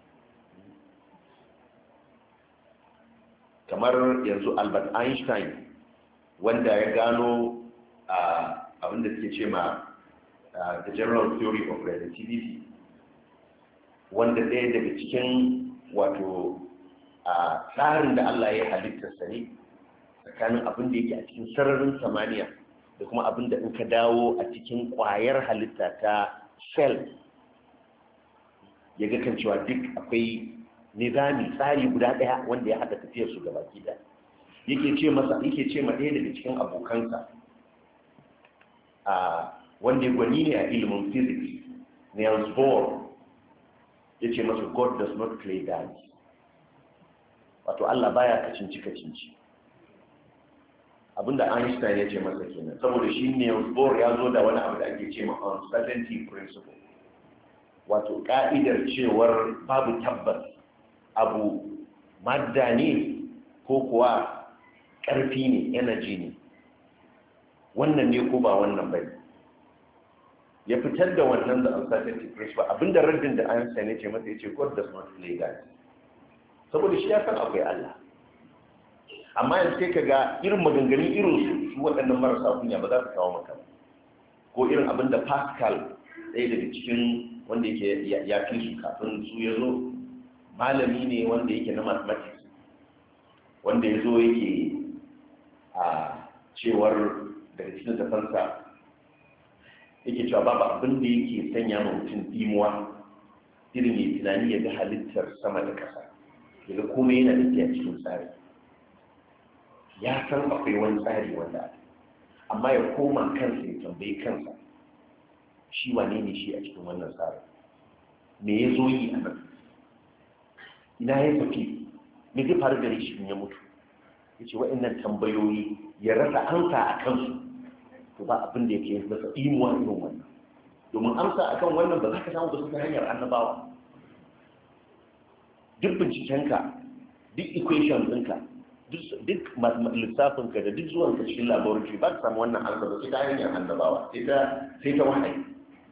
kamar yanzu Albert Einstein wanda ya gano abinda suke ce ma the general theory of relativity wanda ɗaya daga cikin wato a tsarin da Allah ya halittarsa ne tsakanin abin da yake a cikin sararin samaniya da kuma abin da in ka dawo a cikin ƙwayar halitta ta cell ya ga kan cewa duk akwai nizami tsari guda ɗaya wanda ya haɗa tafiyar su gaba ɗaya yake ce masa yake ce ma ɗaya daga cikin abokansa a wanda ya gwani ne a ilimin physics Niels Bohr ya ce masa God does not play dance wato Allah baya kacinci kacinci abinda Einstein ya ce masa kenan saboda shi Niels Bohr ya zo da wani abu da ake ce ma uncertainty principle wato ka'idar cewar babu tabbas abu madda ne ko kuwa ƙarfi ne energy ne wannan ne ko ba wannan bai ya fitar da wannan da uncertainty principle abinda raddin da Einstein ya ce masa ya ce God does not play dance saboda shi ya san akwai Allah amma yanzu sai ka ga irin maganganun irin su waɗannan marasa kunya ba za su kawo maka ba ko irin abin da Pascal ɗaya daga cikin wanda yake ya fi su kafin su ya zo malami ne wanda yake na mathematics wanda ya zo yake a cewar daga cikin tafansa yake cewa babu abin da yake sanya ma mutum dimuwa irin ya tunani ya ga halittar sama da ƙasa daga komai yana da a cikin tsari ya san akwai wani tsari wanda amma ya koma kansa ya tambayi kansa shi wane ne shi a cikin wannan tsari me ya zo yi a nan ina ya tafi me zai faru da shi in ya mutu ya ce waɗannan tambayoyi ya rasa ansa a kansu to ba abin da yake masa imuwa irin wannan, domin amsa akan wannan ba za ka samu ba su ta hanyar annabawa. Duk bincikenka, duk equation ɗinka, duk lissafinka da duk zuwan ka cikin laboratory ba ka samu wannan amsa ba sai ta hanyar annabawa, sai ta wahayi.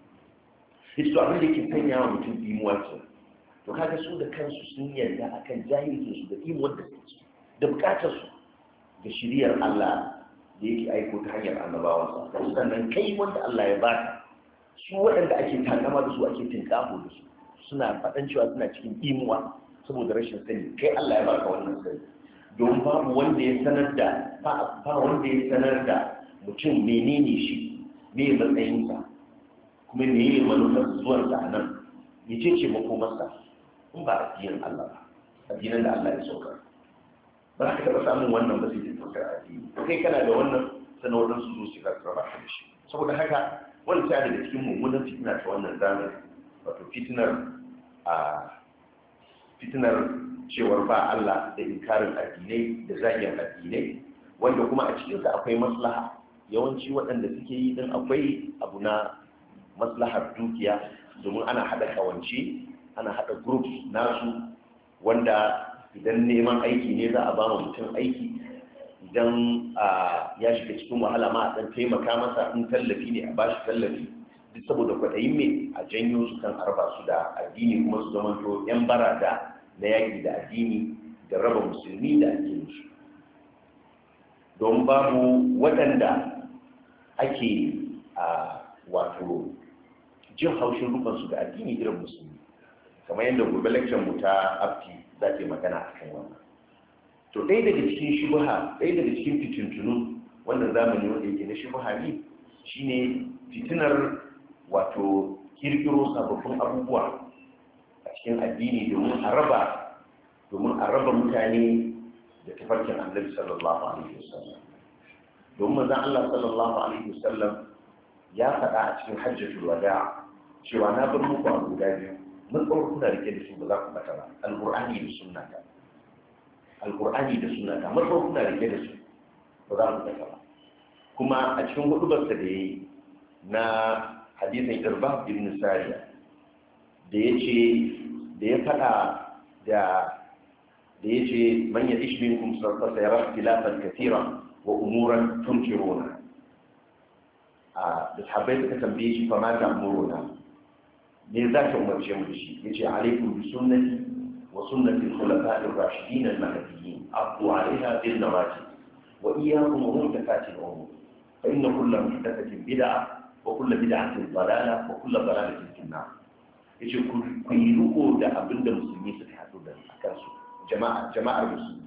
Ita to abin da yake sanya wa mutum imuwa ce, to kaga su da kansu sun yarda akan jahilcin su da imuwar da suke da bukatar su da shiriyar Allah da yake aiko ta hanyar annabawansa. Sannan kai wanda Allah ya baka, su waɗanda ake takama da su ake tinkafo da su suna faɗan cewa suna cikin imuwa saboda rashin sani, kai Allah ya baka wannan sani. Don babu wanda ya sanar da ba wanda ya sanar da mutum menene shi, me matsayinsa, kuma me yi manufar zuwansa a nan, ya ce ce makomarsa in ba addinin Allah ba, addinin da Allah ya saukar. Ba za ka taɓa samun wannan ba sai ta saukar addini. To kai kana da wannan sannan waɗansu zo su ka raba ka da shi. Saboda haka wani ta daga cikin mummunan fitina ta wannan zamani, wato fitinar a fitinar cewar ba Allah da inkarin addinai da zagiyar addinai, wanda kuma a cikinsa akwai maslaha. Yawanci waɗanda suke yi din akwai abu na maslahar dukiya, domin ana haɗa kawance, ana haɗa groups nasu wanda idan neman aiki ne za a ba mutum aiki, idan ya shiga cikin wahala ma a ɗan taimaka masa, in tallafi ne a bashi tallafi, duk saboda kwaɗayin mai a janyo su kan arba su da addini kuma su zama to yan bara da na yaƙi da addini da raba musulmi da addini su. Don babu waɗanda ake a wato jin haushin rufansu da addini irin musulmi, kamar yadda gobe lecture mu ta abti za ta yi magana a kan wannan. To ɗaya daga cikin shubuha, ɗaya daga cikin fitintunun wannan zamani wanda yake na shubuha ne, shine fitinar wato kirkiro sababbin abubuwa a cikin addini domin a raba domin a raba mutane da tafarkin Annabi sallallahu alaihi wasallam. Domin manzon Allah sallallahu alaihi wasallam ya faɗa a cikin hajjatul wada' cewa na bar muku abu guda biyu, mun tsawar kuna rike da su ba za ku bata ba, alqur'ani da sunnata. Alqur'ani da sunnata mun tsawar kuna rike da su ba za ku bata ba. Kuma a cikin hudubarsa da yayi na hadisin Irbad ibn Sariya da yace da ya faɗa da da yace man ya'ish minkum fa sayara ikhtilafan katira wa umuran tunkiruna. a da sahabbai suka tambaye shi fa ma ta'muruna, me za ka umarce mu da shi? yace alaikum bi sunnati wa sunnati al-khulafa'i ar-rashidin al-mahdiyyin aqu 'alayha bil nawajib wa iyyakum wa muhdathatil umur fa inna kulla muhdathatin bid'ah wa kulla bid'atin dalalah wa kulla dalalatin fi an-nar. yace ku yi riko da abinda musulmi suka hadu da akan su, jama'a jama'ar musulmi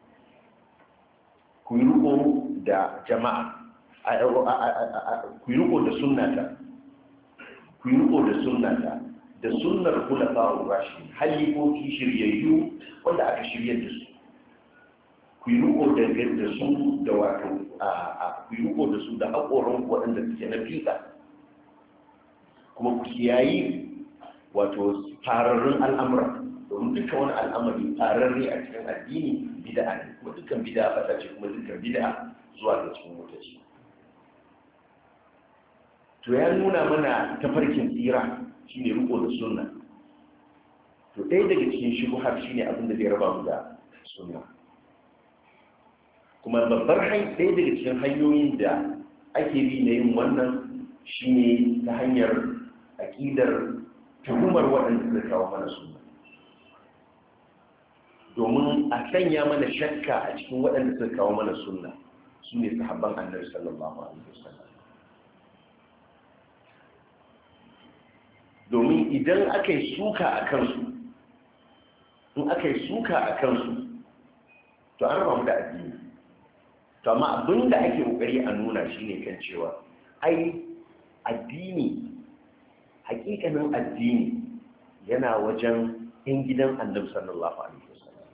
ku yi riko da jama'a, ku yi riko da sunnata, ku yi riko da sunnata da sunnar khulafa'ur rashidin, halifofi shiryayyu wanda aka shiryar da su. Ku yi riko da da su da wato ku yi riko da su da haƙoran waɗanda suke na fiƙa, kuma ku kiyayi wato fararrun al'amura, domin dukkan wani al'amari fararre a cikin addini bid'a ne, kuma dukkan bid'a fata ce, kuma dukkan bid'a zuwa ga cikin wuta ce. To ya nuna mana tafarkin tsira shine riko da sunna. To ɗaya daga cikin shubuhar shine abin da zai raba mu da sunna. Kuma babbar hanyar, ɗaya daga cikin hanyoyin da ake bi na yin wannan shine ta hanyar aƙidar tuhumar waɗanda suka kawo mana sunna, domin a sanya mana shakka a cikin waɗanda suka kawo mana sunna su ne sahabban Annabi sallallahu alaihi wasallam. Domin idan aka yi suka a kansu, in aka yi suka a kansu, to an raba mu da addini. To amma abin da ake kokari a nuna shi ne kan cewa ai addini, hakikanin addini yana wajen yan gidan Annabi sallallahu alaihi wasallam.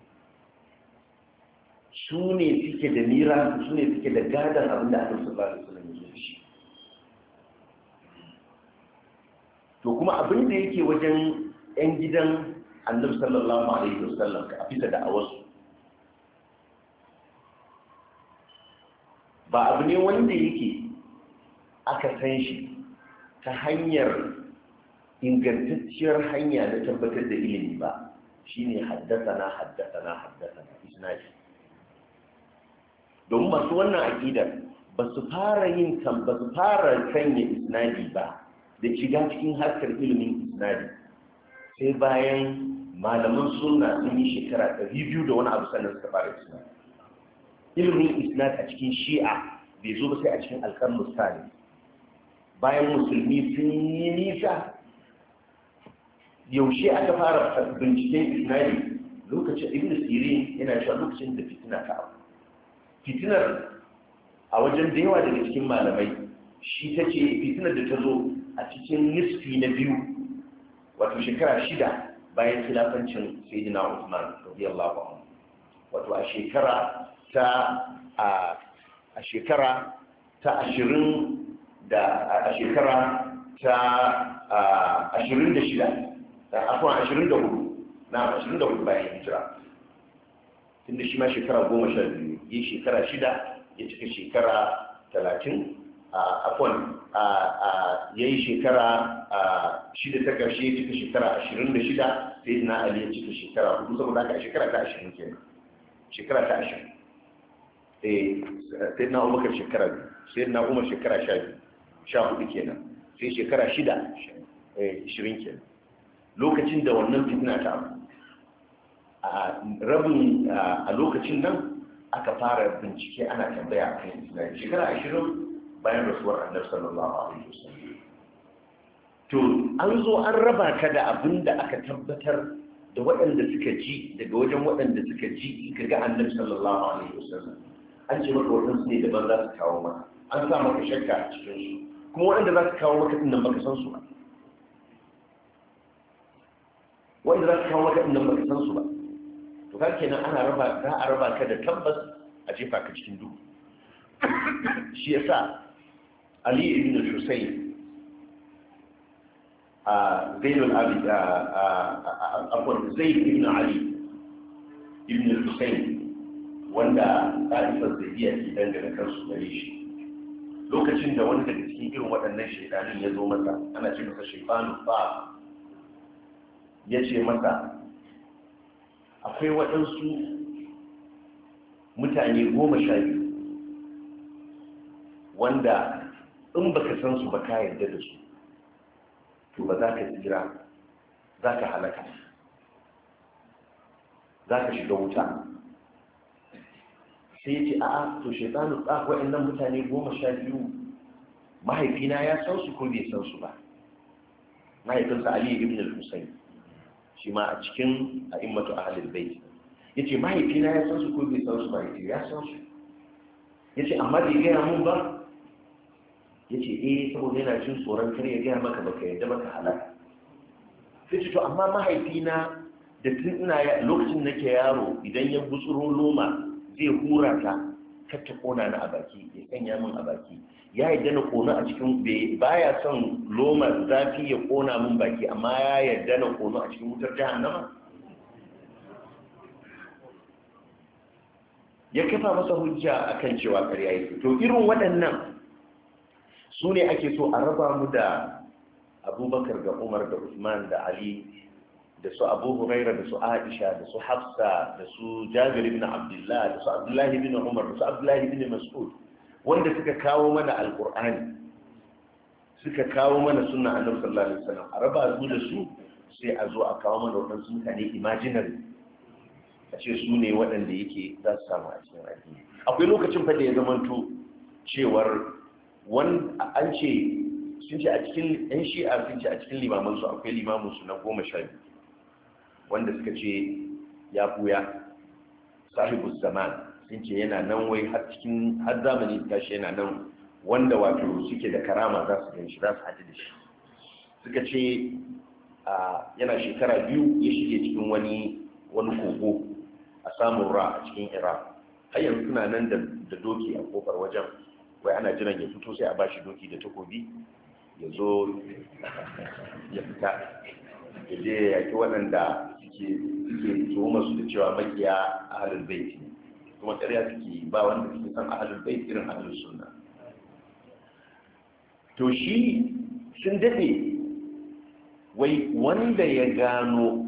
Su ne suke da mira, su ne suke da gadan abin da Annabi sallallahu alaihi wasallam ya zo shi. To kuma abin da yake wajen yan gidan Annabi sallallahu alaihi wasallam a fita da awasu ba abu ne wanda yake aka san shi ta hanyar ingantacciyar hanya na tabbatar da ilimi ba shine haddasana haddasana haddasana isnadi. don masu wannan aqidar ba su fara yin kan ba su fara sanya isnadi ba da shiga cikin harkar ilimin isnadi sai bayan malaman sunna sun yi shekara ɗari biyu da wani abu sannan suka fara isnadi. ilimin isnad a cikin shi'a bai zo ba sai a cikin alƙarnu sani bayan musulmi sun yi nisa. yaushe aka fara binciken isnadi? lokacin ibn sirin yana cewa lokacin da fitina ta abu. fitinar a wajen da yawa daga cikin malamai shi ta ce fitinar da ta zo a cikin nisfi na biyu wato shekara shida bayan khilafancin sayyidina Uthman radiyallahu anhu, wato a shekara ta a shekara ta ashirin da a shekara ta ashirin da shida akwai ashirin da hudu na ashirin da hudu bayan hijira, tunda shi ma shekara goma sha biyu yi shekara shida ya cika shekara talatin afon ya yi shekara shida ta ƙarshe ya cika shekara ashirin da shida sai na ali ya cika shekara hudu saboda haka a shekara ta ashirin kenan shekara ta ashirin sai na umar shekara biyu sai na umar shekara sha biyu sha hudu kenan sai shekara shida ashirin kenan lokacin da wannan fitina ta a rabin a lokacin nan aka fara bincike ana tambaya a kan isnadi shekara ashirin bayan rasuwar annabi sallallahu alaihi wasallam. to an zo an raba ka da abin da aka tabbatar da waɗanda suka ji daga wajen waɗanda suka ji suka ga annabi sallallahu alaihi wasallam. an ce maka waɗansu ne daban za su kawo maka, an sa maka shakka a cikin su, kuma waɗanda za su kawo maka ɗin nan baka san su ba wanda za su kawo maka ɗin nan baka san su ba to ka kenan ana raba za a raba ka da tabbas a jefa ka cikin duhu. shi yasa Ali ibn al-Husayn a Zainul Abid a afwan Zayd ibn Ali ibn al-Husayn wanda ɗalibin zaidiya ke dangane kansu gare shi lokacin da wani daga cikin irin waɗannan shaidanin ya zo masa ana ce masa shaifanu ba ya ce masa akwai waɗansu mutane goma sha biyu wanda in baka san su ba ka yarda da su to ba za ka tsira za ka halaka za ka shiga wuta. sai ya ce a'a to shaitanu tsaka waɗannan mutane goma sha biyu mahaifina ya san su ko bai san su ba. mahaifinsa Ali ibn al-Husayn shi ma a cikin a'immatu ahlul bait yace mahaifina ya san su ko bai san su ba. yace ya san su. yace amma bai gaya mun ba. yace eh saboda yana jin tsoron kar ya gaya maka baka yadda baka halaka. sai ce to amma mahaifina da tun ina lokacin nake yaro idan ya gutsuro loma zai hura ta kar ta kona ni a baki ya sanya min a baki ya yadda na kona a cikin baya son loma zafi ya kona min baki amma ya yadda na kona a cikin wutar jahannama. ya kafa masa hujja akan cewa ƙarya yake. to irin waɗannan su ne ake so a raba mu da Abubakar da Umar da Usman da Ali da su Abu Huraira da su Aisha da su Hafsa da su Jabir ibn Abdullah da su Abdullah ibn Umar da su Abdullah ibn Mas'ud wanda suka kawo mana alqur'ani suka kawo mana sunna annabi sallallahu alaihi wasallam a raba su da su sai a zo a kawo mana wadansu mutane imaginary a ce su ne waɗanda yake za su samu a cikin addini. akwai lokacin fa da ya zamanto cewar wani an ce sun ce a cikin yan shi'a sun ce a cikin limamansu akwai limamansu na goma sha biyu wanda suka ce ya buya sahibu zaman sun ce yana nan wai har cikin har zamani tashi yana nan wanda wato suke da karama za su gan shi za su haɗu da shi suka ce yana shekara biyu ya shige cikin wani wani kogo a samun ra a cikin iraq har yanzu suna nan da doki a kofar wajen wai ana jiran ya fito sai a bashi doki da takobi ya zo ya fita ya je ya yaki waɗanda suke tuhumar su da cewa makiya ahlul bait kuma ƙarya suke ba wanda suke san ahlul bait irin ahlus sunna. to shi sun daɗe wai wanda ya gano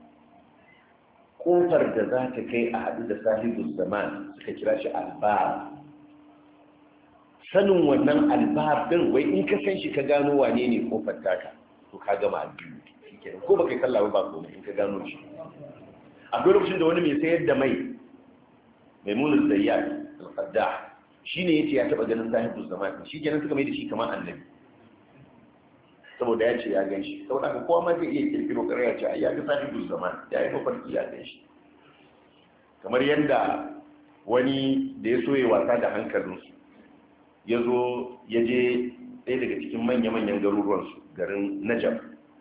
ƙofar da za ta kai a haɗu da sahibul zaman suka kira shi albar. Sanin wannan albar din wai in ka san shi ka gano wane ne ƙofar taka to ka gama addini shikenan, ko baka yi sallah ba komai in ka gano shi. Akwai lokacin da wani mai sayar da mai Maimunul Zayyad al-Qaddah shine yace ya taba ganin sahibul zaman, shikenan suka mai da shi kamar annabi saboda ya ce ya gan shi. Saboda haka kowa ma zai iya kirkiro ƙarya ce ya ga sahibul zaman, ya yi mafarki ya gan shi. Kamar yadda wani da ya so ya wasa da hankalinsu ya zo ya je ɗaya daga cikin manya-manyan garuruwansu garin Najaf,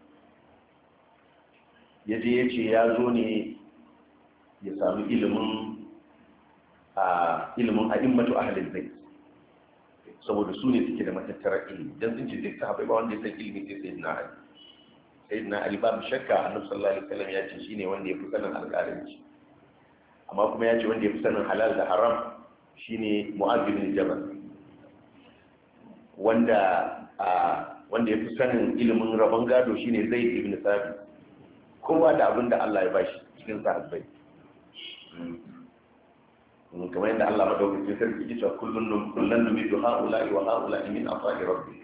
ya je ya ce ya zo ne ya sami ilimin a ilimin a'immatu ahlul bait saboda su ne suke da matattarar ilimi, dan sun ce duk sahabbai ba wanda ya san ilimi sai sayyidina Ali. Sayyidina Ali babu shakka annabi sallallahu alaihi wasallam ya ce shine wanda ya fi sanin alƙalanci, amma kuma ya ce wanda ya fi sanin halal da haram shine Mu'adh bin Jabal, wanda a wanda ya fi sanin ilimin rabon gado shine Zaid ibn Thabit. Kowa da abin da Allah ya bashi cikin sahabbai. Kamar yadda Allah madaukakin sarki ya ce kullun kullun numidu haula'i wa haula'i min afali rabbi.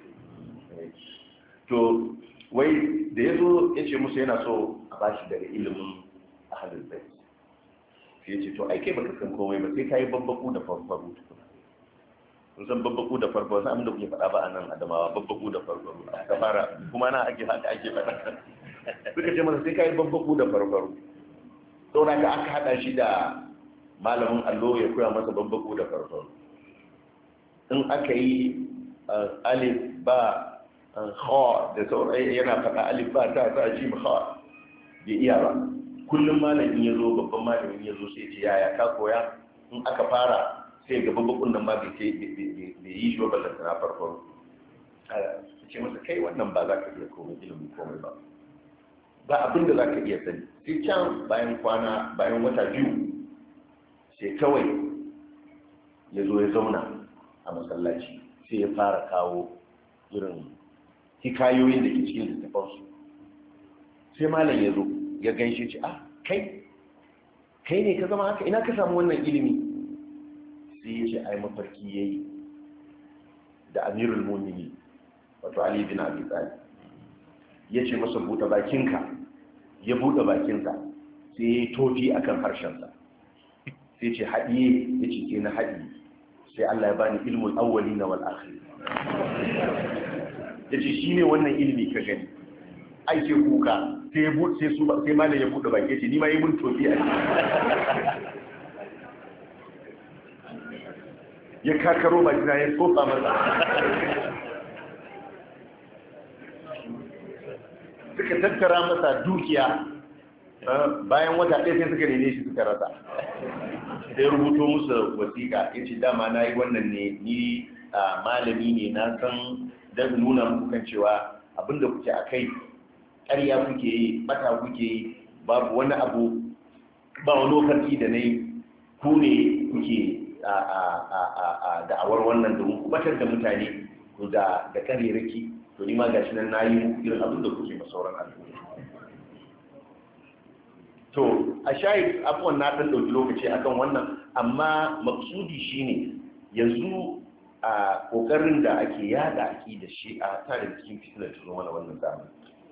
To wai da yazo yace musu yana so a bashi daga ilimin ahlul bait. Sai yace to ai kai baka san komai ba sai kai babbaku da farfaru. Kun san babbaku da farfaru sai abin da kuke faɗa ba anan Adamawa, babbaku da farfaru. Ka fara kuma na ake haka ake faɗa. Suka ce mana sai kai babbaku da farfaru. Saboda ka aka hada shi da malamin allo ya koya masa babbaku da farfaru. In aka yi alif ba ha da sauran yana faɗa alif ba ta ta ji ha bai iya ba. Kullum malamin ya zo babban malamin ya zo sai ce yaya ka koya, in aka fara sai ga babbakun nan ba bai yi shi ba ballanta na farfaru. Ce masa kai wannan ba za ka iya komai ilimin komai ba, ba abin da za ka iya sani. Sai can bayan kwana bayan wata biyu sai kawai ya zo ya zauna a masallaci sai ya fara kawo irin hikayoyin da ke cikin littafansu. Sai malam ya zo ya ganshe ce ah kai kai ne ka zama haka, ina ka samu wannan ilimi? Sai ya ce ai mafarki ya yi da amirul mumini wato Ali bin Abi Talib, ya ce masa buɗe bakinka, ya buɗe bakinsa sai ya yi tofi akan harshensa sai ce haɗiye, ya ce ke na haɗi, sai Allah ya bani ilmul awwali na wal akhir. Ya ce shi ne wannan ilimi ka gani, ai ce kuka sai ya buɗe sai su sai malam ya buɗe baki, ya ce ni ma yi mun tofi a ya kakaro baki na ya tsofa masa. Suka tattara masa dukiya, bayan wata ɗaya sai suka nene shi suka rasa. Sai rubuto musu wasiƙa ya ce dama na yi wannan ne ni malami ne, na san don nuna muku kan cewa abinda kuke a kai ƙarya kuke yi, ɓata kuke yi, babu wani abu, ba wani lokaci da na yi, ku ne kuke a da'awar wannan domin ku ɓatar da mutane da ƙarerake. To ni ma gashi nan na yi irin abin da kuke ma sauran al'umma. To a shayi abubuwan na ɗan ɗauki lokaci akan wannan, amma maksudi shine yanzu a ƙoƙarin da ake yada ake da shi a tare da cikin fitilar ta zo mana wannan zamani.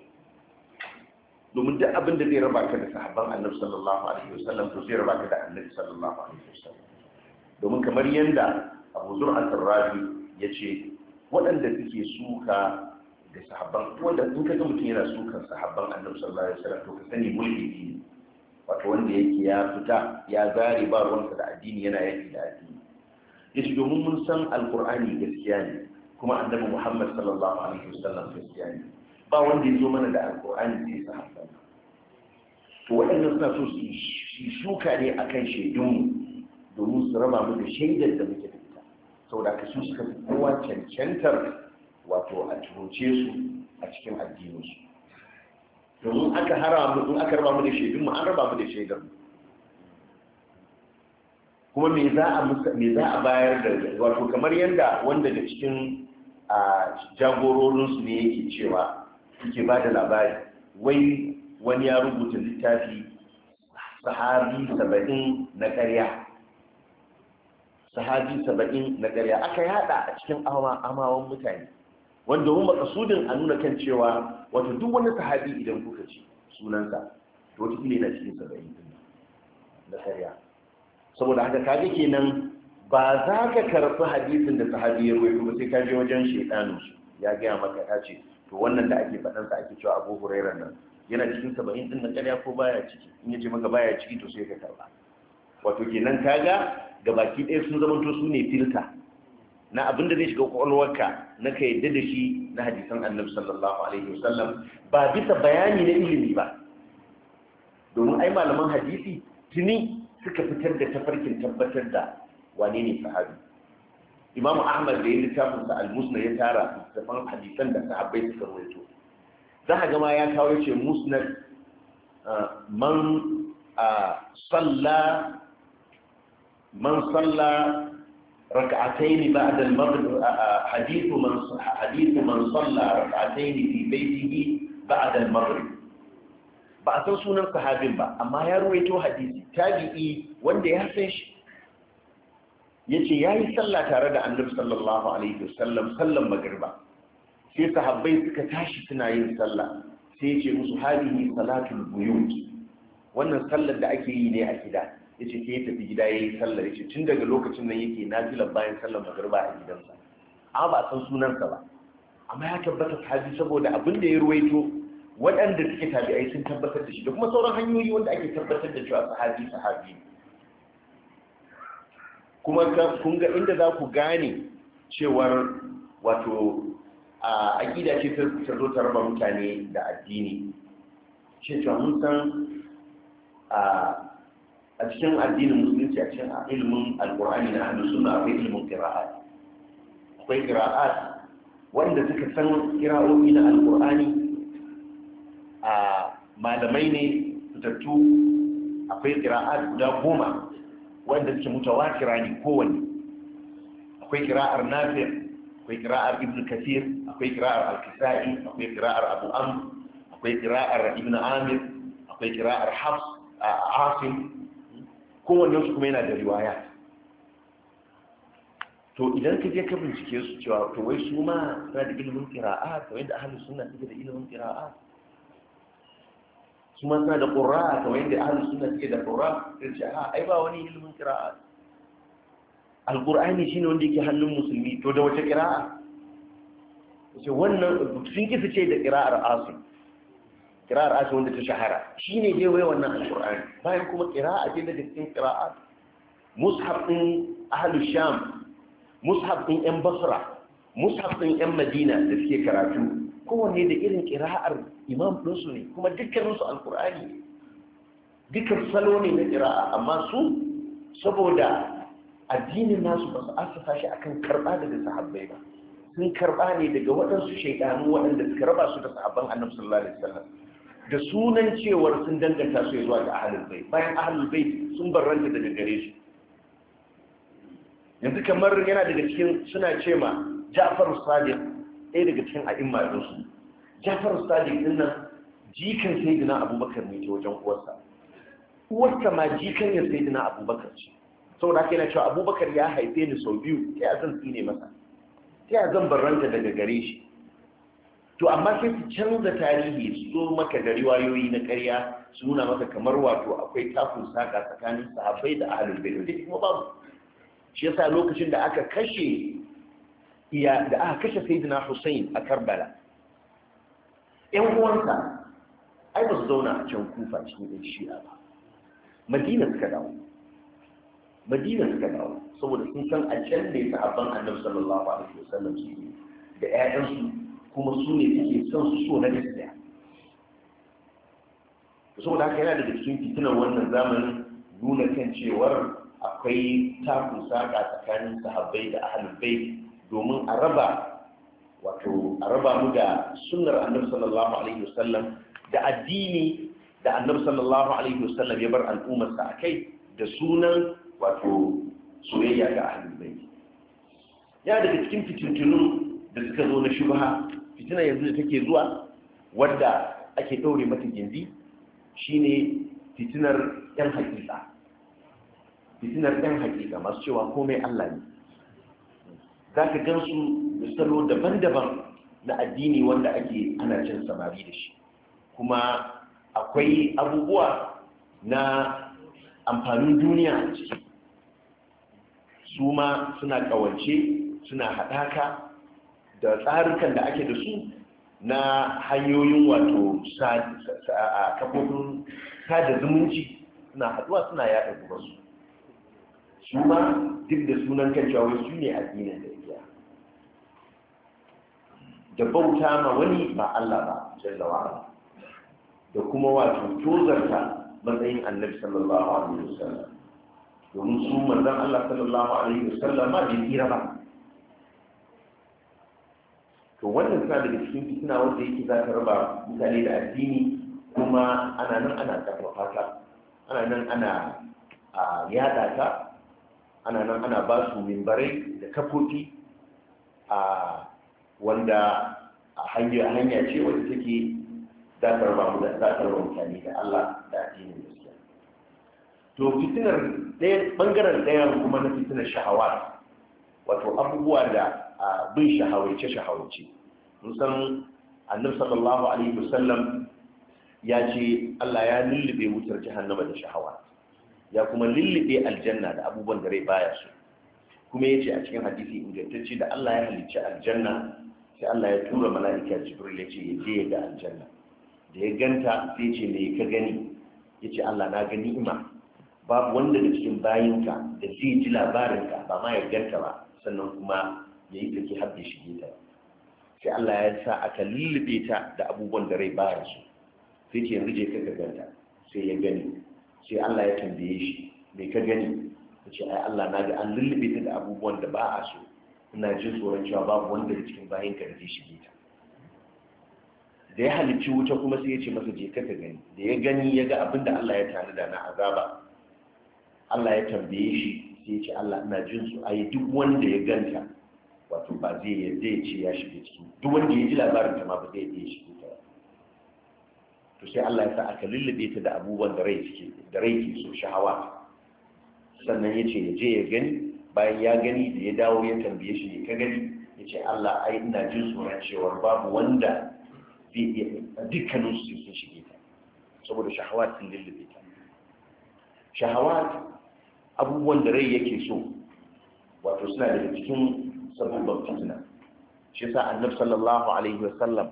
Domin duk abin da zai raba ka da sahabban annabi sallallahu alaihi wasallam to zai raba ka da annabi sallallahu alaihi wasallam. Domin kamar yanda Abu Zur'a al-Razi ya ce waɗanda suke suka da sahabban, wanda in ka ga mutum yana sukan sahabban annabi sallallahu alaihi wasallam to ka sani mulki ne, wato wanda yake ya fita ya zare ba ruwansa da addini yana yaki da addini. Yace domin mun san alqur'ani gaskiya ne kuma annabi Muhammad sallallahu alaihi wasallam gaskiya ne, ba wanda ya zo mana da alqur'ani sai sahabban. To waɗannan suna so su shuka ne akan shaidunmu domin su raba mu da shaidar da muke da ita, saboda ka su suka fi kowa cancantar wato a turoce su a cikin addininsu. Domin aka hara mu, in aka raba mu da shaidun mu an raba mu da shaidar mu. Kuma me za a me za a bayar da wato kamar yanda wanda da cikin a jagororinsu ne yake cewa yake ba da labari wai wani ya rubuta littafi sahabi saba'in na ƙarya sahabi saba'in na ƙarya aka yada a cikin amawan mutane wanda mun makasudin a nuna kan cewa wato duk wani sahabi idan kuka ci sunansa to wata kila yana cikin saba'in na ƙarya saboda haka kaga kenan ba za ka karɓi hadisin da sahabi ya rawaito ba sai ka je wajen shaidanin su ya gaya maka ta ce to wannan da ake faɗan sa ake cewa Abu Hurairah nan yana cikin saba'in din na ƙarya ko baya ciki in yace maka baya ciki to sai ka karɓa wato kenan kaga gabaki ɗaya sun zamanto su ne filta na abin da zai shiga kwakwalwarka na ka yadda da shi na hadisan annabi sallallahu alaihi wasallam ba bisa bayani na ilimi ba domin ai malaman hadisi tuni suka fitar da tafarkin tabbatar da wane ne sahabi imamu ahmad da ya littafin sa al-musnad ya tara tafan hadisan da sahabbai suka rawaito za ka gama ya kawo ce musnad man salla man salla ركعتين بعد المغرب حديث من حديث من صلى ركعتين في بيته بعد المغرب ba a san sunan sahabin ba amma ya ruwaito hadisi tabi'i wanda ya san shi yace yayi sallah tare da annabi sallallahu alaihi wasallam sallan magriba sai sahabbai suka tashi suna yin sallah sai yace musu hadihi salatul buyut wannan sallar da ake yi ne a gida yace sai ya tafi gida yayi sallar yace tun daga lokacin nan yake nafila bayan sallar magriba a gidansa amma ba a san sunansa ba amma ya tabbata sahabi saboda abin da ya ruwaito waɗanda suke tabi'ai sun tabbatar da shi da kuma sauran hanyoyi wanda ake tabbatar da cewa sahabi sahabi kuma kun ga inda za ku gane cewar wato a aƙida ce ta zo ta raba mutane da addini ce cewa mun san a cikin addinin musulunci a cikin ilimin alkur'ani na ahlus sunna akwai ilimin qira'at akwai qira'at wanda suka san qira'o'i na alkur'ani a malamai ne fitattu akwai qira'at guda goma wanda suke mutawatira ne kowanne akwai qira'ar nafi' akwai qira'ar ibn kathir akwai qira'ar al-kisa'i akwai qira'ar abu amr akwai qira'ar ibn amir akwai qira'ar hafs asim kowanne su kuma yana da riwaya to idan ka je ka bincike su cewa to wai su ma suna da ilimin qira'a kamar yadda ahlus sunna suke da ilimin qira'a su ma suna da qurra kamar yadda ahlus sunna suke da qurra sai ce a ai ba wani ilimin qira'a alqur'ani shine wanda yake hannun musulmi to da wace qira'a sai wannan sun kisa ce da qira'ar asim qira'ar asim wanda ta shahara shine dai wai wannan alqur'ani bayan kuma qira'a ce daga cikin qira'at mushaf din ahlus sham mushaf din yan basra mushaf din yan madina da suke karatu kowanne da irin qira'ar imam din su ne kuma dukkanin su alqur'ani dukkan salo ne na qira'a amma su saboda addinin nasu ba su asasa shi akan karba daga sahabbai ba sun karba ne daga waɗansu shaidanu waɗanda suka raba su da sahabban annabi sallallahu alaihi wasallam da sunan cewar sun danganta su zuwa ga ahlul bait bayan ahlul bait sun barranta daga gare shi yanzu kamar yana daga cikin suna ce ma Ja'far Sadiq ɗaya daga cikin a'imma din su Ja'far Sadiq din nan jikan sayyidina Abubakar ne ta wajen uwarsa uwarsa ma jikan ya sayyidina Abubakar ce saboda haka yana cewa Abubakar ya haife ni sau biyu ta ya zan tsine masa ta ya zan barranta daga gare shi to amma sai su canza tarihi su zo maka da riwayoyi na ƙarya su nuna maka kamar wato akwai takun saka tsakanin sahabbai da ahlul bait da kuma babu shi yasa lokacin da aka kashe iya da aka kashe sayyidina Hussein a Karbala ƴan uwansa ai ba su zauna a can Kufa cikin ɗan Shi'a ba Madina suka dawo Madina suka dawo saboda sun san a can ne sahabban Annabi sallallahu alaihi wasallam su da ƴaƴansu kuma su ne suke son su so na gaskiya saboda haka yana daga cikin fitinar wannan zamanin nuna kan cewar akwai takun saka tsakanin sahabbai da ahlul bait domin a raba wato a raba mu da sunnar annabi sallallahu alaihi wasallam da addini da annabi sallallahu alaihi wasallam ya bar al'ummar sa akai da sunan wato soyayya ga ahlul bait yana daga cikin fitintunun da suka zo na shubha fitina yanzu da take zuwa wadda ake ɗaure mata gindi shine fitinar yan hakika fitinar yan hakika masu cewa komai Allah ne za ka gan su da salo daban-daban na addini wanda ake ana cin samari da shi kuma akwai abubuwa na amfanin duniya a ciki su ma suna ƙawance suna haɗaka da tsarukan da ake da su na hanyoyin wato a kafofin sada zumunci suna haɗuwa suna yaɗa gubansu su ma duk da sunan kan cewa su ne addinin da ya da bauta ma wani ba Allah ba jalla wa'ala da kuma wato tozarta matsayin annabi sallallahu alaihi wasallam domin su manzon Allah sallallahu alaihi wasallam ma bai tsira ba to wannan sa daga cikin fitina wanda yake za ta raba mutane da addini kuma ana nan ana karfafa ta ana nan ana a yada ta ana nan ana ba su mimbarai da kafofi a wanda a hanya ce wadda take za ta raba mu da za ta raba mutane da Allah da addinin gaskiya to fitinar ɗaya bangaren ɗaya kuma na fitinar shahawa wato abubuwa da bin shahawace shahawace mun san annabi sallallahu alaihi wasallam ya ce Allah ya lullube wutar jahannama da shahawa ya kuma lullube aljanna da abubuwan da rai baya so kuma yace a cikin hadisi ingantacce da Allah ya halicci aljanna sai Allah ya tura mala'ika Jibril ya ce ya je ya ga aljanna da ya ganta sai ce me ka gani yace Allah na ga ni'ima babu wanda da cikin bayinka da zai ji labarinka ba ma ya ganta ba sannan kuma ya yi take har da shige ta sai Allah ya sa aka lullube ta da abubuwan da rai baya so sai ce yanzu je ka ka ganta sai ya gani sai Allah ya tambaye shi me ka gani ya ce ai Allah na ga an lullube ta da abubuwan da ba a so ina jin tsoron cewa babu wanda da cikin bayinka da zai shige ta da ya halicci wuta kuma sai ya ce masa je ka ka gani da ya gani ya ga abin da Allah ya tanada na azaba Allah ya tambaye shi sai ya ce Allah ina jin su ai duk wanda ya ganta wato ba zai yadda ya ce ya shige ciki duk wanda ya ji labarin ta ma ba zai yadda ya shige ta to sai Allah ya sa aka lullube ta da abubuwan da rai suke da rai ke so shahawa sannan ya ce ya je ya gani bayan ya gani da ya dawo ya tambaye shi ne ka gani ya ce Allah ai ina jin tsoron cewa babu wanda zai iya dukkanin su sun shige ta saboda shahawat sun lullube ta shahawat abubuwan da rai yake so wato suna daga cikin sabubban fitina shi yasa annabi sallallahu alaihi wasallam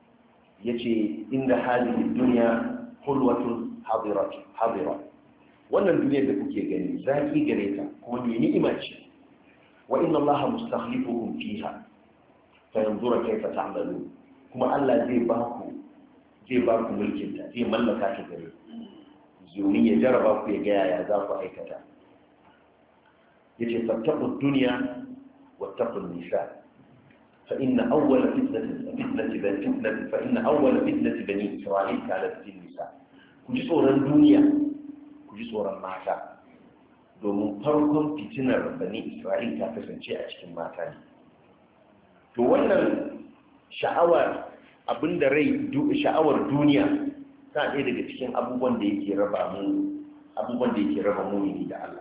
yace inda hadhihi dunya hulwatun hadirat hadira wannan duniya da kuke gani zaki gare ta kuma ne ni'ima ce wa inna allaha mustakhlifukum fiha fa yanzura kayfa ta'malun kuma Allah zai ba ku zai ba ku mulkin ta zai mallaka ta gare domin ya jaraba ku ya ga yaya za ku aikata yace fattaqu dunya واتقوا النساء فإن أول فتنة فتنة فتنة فإن أول فتنة بني إسرائيل كانت في النساء كجي صورة الدنيا كجي صورة ماتا domin farkon fitinar bani Isra'il ta kasance a cikin mata ne to wannan sha'awar abinda rai sha'awar duniya ta ɗaya daga cikin abubuwan da yake raba mu abubuwan da yake raba mumini da Allah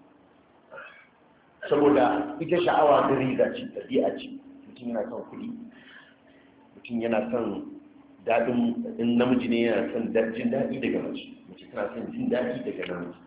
saboda ita sha'awa da riga ce tabi'a ce mutum yana son kuɗi mutum yana son daɗin in namiji ne yana son jin daɗi daga mace mace tana son jin daɗi daga namiji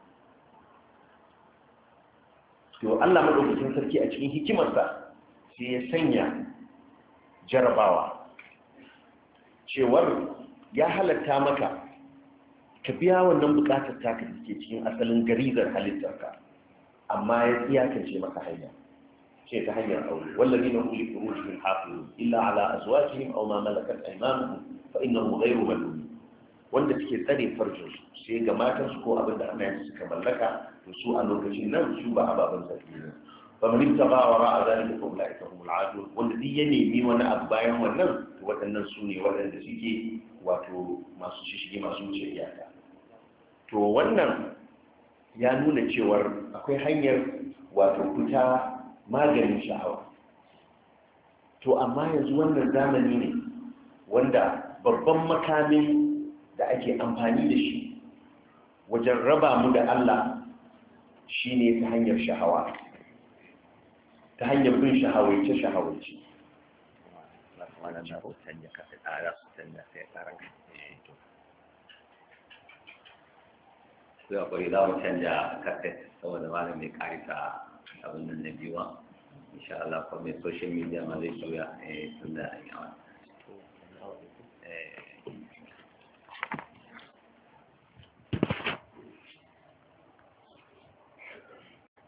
to Allah madaukakin sarki a cikin hikimarsa sai ya sanya jarabawa cewar ya halatta maka ka biya wannan bukatar taka da ke cikin asalin garizar halittarka amma ya iyakance maka hanya ce ta hanyar aure wallazi na kulli furujihim hafizun illa ala azwajihim aw ma malakat aymanuhum fa innahum ghayru malumin wanda suke tsare farjin su sai ga matan su ko abin da Allah ya suka mallaka to su a lokacin nan su ba ababan sarki ne fa man ittaba wa ra'a zalika fa ulaika humul aadun wanda duk ya nemi wani abu bayan wannan to waɗannan su ne waɗanda suke wato masu shishigi masu wuce iyaka to wannan ya nuna cewar akwai hanyar wato fita maganin sha'awa to amma yanzu wannan zamani ne wanda babban makamin da ake amfani da shi wajen raba mu da Allah shine ta hanyar shahawa, ta hanyar bin shahawaice shahawaice. wannan na su canja ka tsara su canja sai tsara ka su ya kwari za mu canja kaset saboda malam mai karita abin nan na biyuwa insha Allah kuma mai social media ma zai juya tun da an yawa